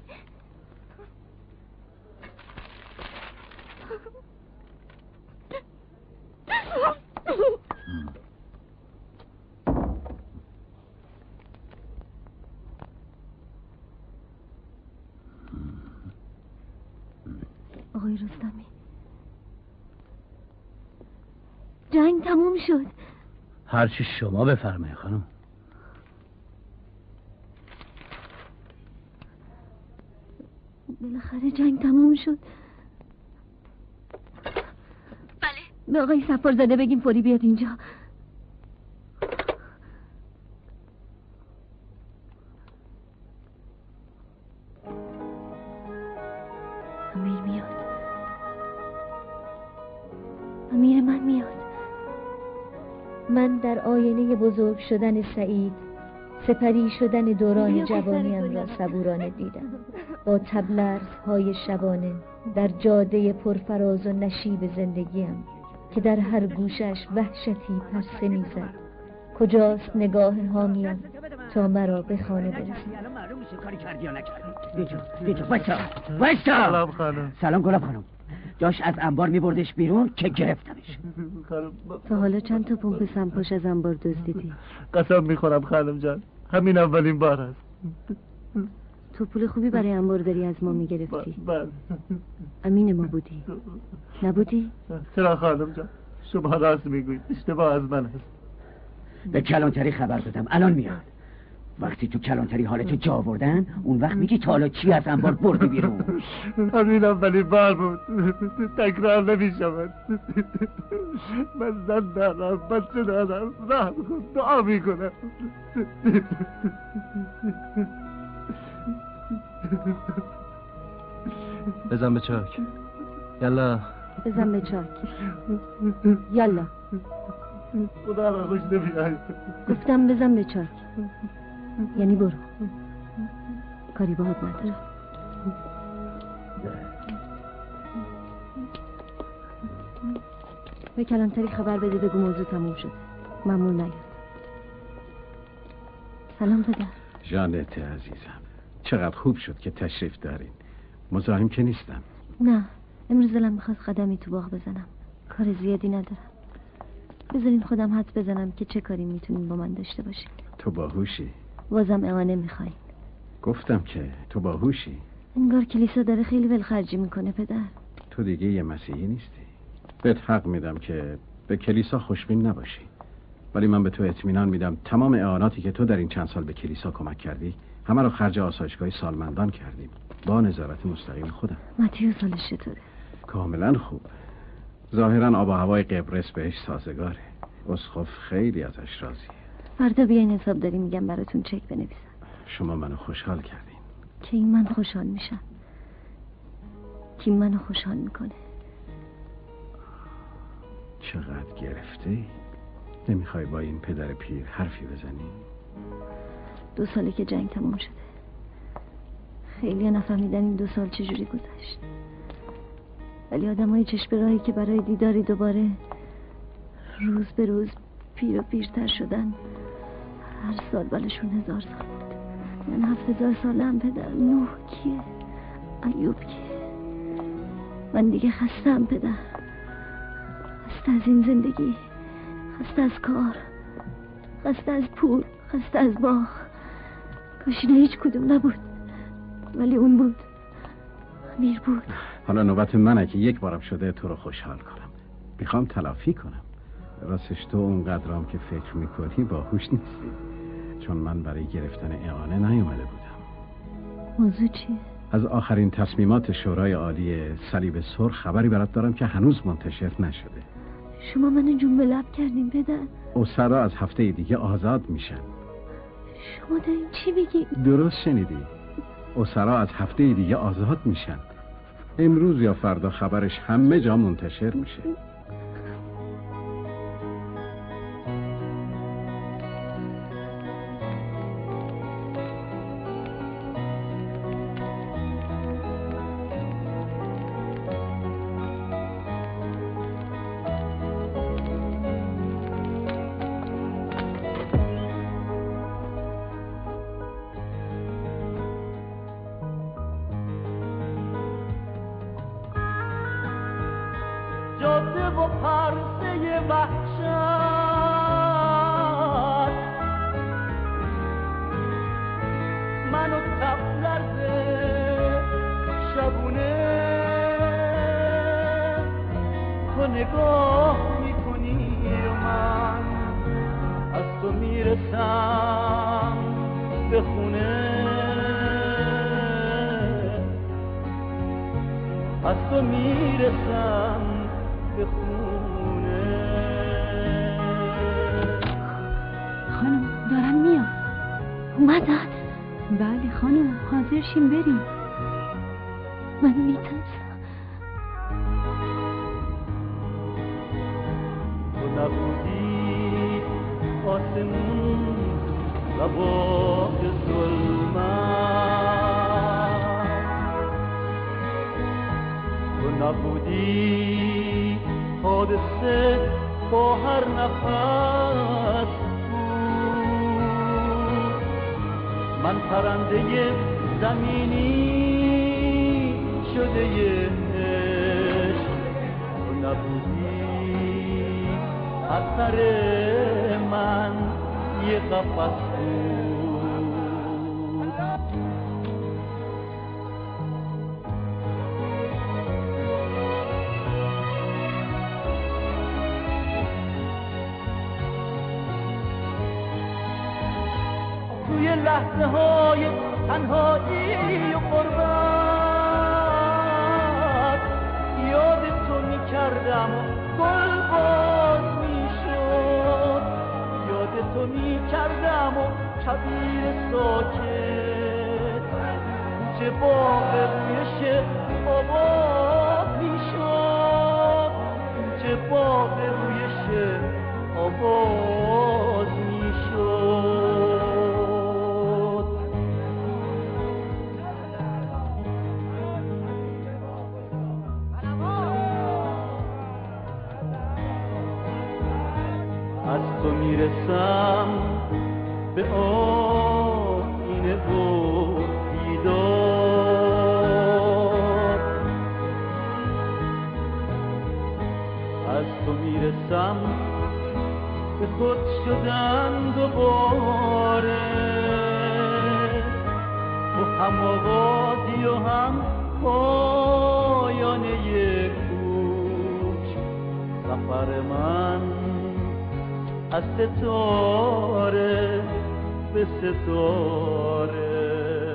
آقای رستمی، جنگ تموم شد. هرچی شما بفرمایید خانم. بالاخره جنگ تموم شد. بله. به آقای سفارزاده بگیم فوری بیاد اینجا. امیر میاد. امیر من میاد. من در آینه بزرگ شدن سعید، سپری شدن دوران جوانیم را صبورانه دیدم. با تبلرزهای شبانه در جاده پرفراز و نشیب زندگیم که در هر گوشش وحشتی پرسه میزد. کجاست نگاه حامیم تا مرا به خانه برسد؟ سلام خانم. سلام گلاب خانم. داشت از انبار میبردش بیرون که گرفتمش. تا حالا چند تا پمپ سنپاش از انبار دزدیدی؟ قسم میخورم خانم جان، همین اولین بار است. تو پول خوبی برای انبار داری از ما میگرفتی؟ بله. امین ما بودی؟ نبودی؟ چرا خانم جان؟ شما راست میگوید، اشتباه از من است. به کلانتری خبر دادم، الان میاد. وقتی تو کلانتری حالتو جا آوردن، اون وقت میگی تا حالا چی از انبار بردی بیرون. همین اولین بار بود، تکرار نمیشود. من زن دارم، بچه دارم، رحم کن، دعا میکنم. بزن به چاک. یلا بزن به چاک. یلا. خدا را خوش نمی‌آید. گفتم بزن به چاک، یعنی برو. کاری باهات ندارم. به کلانتری خبر بده، بگو موضوع تموم شد. ممنون نیاد. سلام پدر. جانت عزیزم، چقدر خوب شد که تشریف دارین. مزاحم که نیستم. نه، امروز دلم میخواد قدمی تو باغ بزنم. کار زیادی ندارم. بذارین خودم حدس بزنم که چه کاری میتونین با من داشته باشین. تو باهوشی. بازم اعانه میخواین. گفتم که تو باهوشی. انگار کلیسا داره خیلی ولخرجی میکنه پدر. تو دیگه یه مسیحی نیستی. بهت حق میدم که به کلیسا خوشبین نباشی، ولی من به تو اطمینان میدم تمام اعاناتی که تو در این چند سال به کلیسا کمک کردی همه رو خرج آسایشگاه سالمندان کردیم با نظارت مستقیم خودم. متیو سالش چطوره؟ کاملا خوب. ظاهرا آب و هوای قبرس بهش سازگاره. اسقف خیلی ازش راضیه. فردا بیاین حساب داری میگم براتون چک بنویسم. شما منو خوشحال کردین. که این من خوشحال میشم، که منو خوشحال میکنه. چقدر گرفته ای؟ نمیخوای با این پدر پیر حرفی بزنی؟ دو ساله که جنگ تموم شده. خیلی نفهمیدن این دو سال چجوری گذشت، ولی آدم های چشم راهی که برای دیداری دوباره روز به روز پیر و پیرتر شدن، هر سال بالشون هزار سال بود. من هفت هزار سالم پدر. نوح کیه؟ ایوب کیه؟ من دیگه خستم پدر، خسته از این زندگی، خسته از کار، خسته از پول، خسته از باغ. کاش اینا هیچ کدوم نبود، ولی اون بود. امیر بود. حالا نوبت منه که یک بارم شده تو رو خوشحال کنم. میخوام تلافی کنم. راستش تو اونقدرام که فکر میکنی باهوش نیستی، چون من برای گرفتن اعانه نیومده بودم. موضوع چیه؟ از آخرین تصمیمات شورای عالی صلیب سرخ خبری برات دارم که هنوز منتشر نشده. شما منو جون به لب کردین پدر. اسرا از هفته دیگه آزاد میشن. شما دارین چی میگی؟ درست شنیدی. اسرا از هفته دیگه آزاد میشن. امروز یا فردا خبرش همه جا منتشر میشه. و پرسه وحشت منو تب لرزه شبونه تو نگاه میکنی و من از تو میرسم به خونه از تو میرسم به خونه. خانم دارن میان. اومدن؟ بله خانم حاضر شیم بریم. من میترسم. تو نبودی آسمون و باغ ظلمت تو نبودی حادثه با هر نفس بود من پرنده زمینی شده عشق تو نبودی اثر من یه قفس بود توی لحظه های تنهایی و غربت یاد تو می کردم و گل باز می شد یاد تو می کردم و کبیر ساکت کوچه باغ رویش آباد می شد کوچه باغ رویش آباد می شد. از تو میرسم به آینه و دیدار از تو میرسم به خود شدن دوباره تو هم آغازی و هم پایان یک کوچ سفر من از ستاره به ستاره.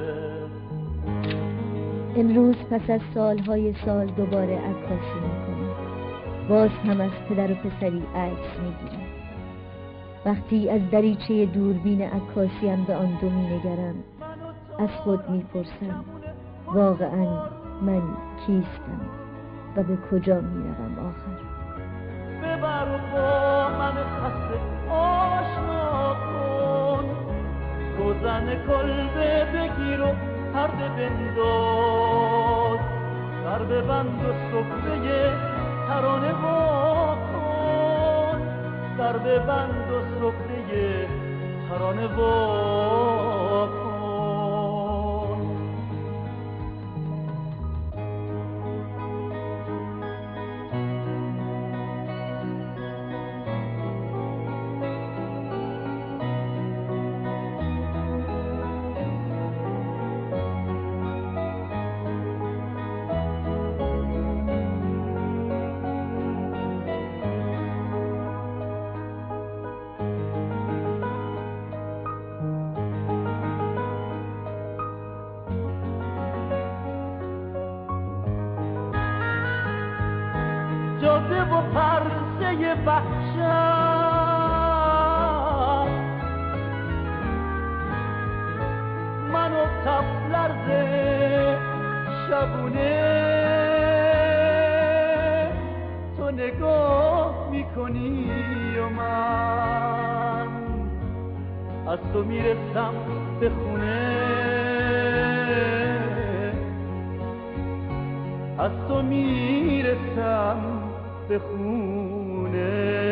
امروز پس از سالهای سال دوباره عکاسی میکنم. باز هم از پدر و پسری عکس میگیرم. وقتی از دریچه دوربین عکاسیم به آن دو مینگرم از خود میپرسم واقعا من کیستم و به کجا میروم آخر. ببر و با من خسته آشنا کن روزن کلبه بگیر و پرده بنداز در ببند و سفره ترانه وا کن در ببند و سفره ترانه وا کن. جاده و پرسه وحشت منو تب لرزه شبونه تو نگاه میکنی و من از تو میرسم به خونه از تو میرسم به خونه.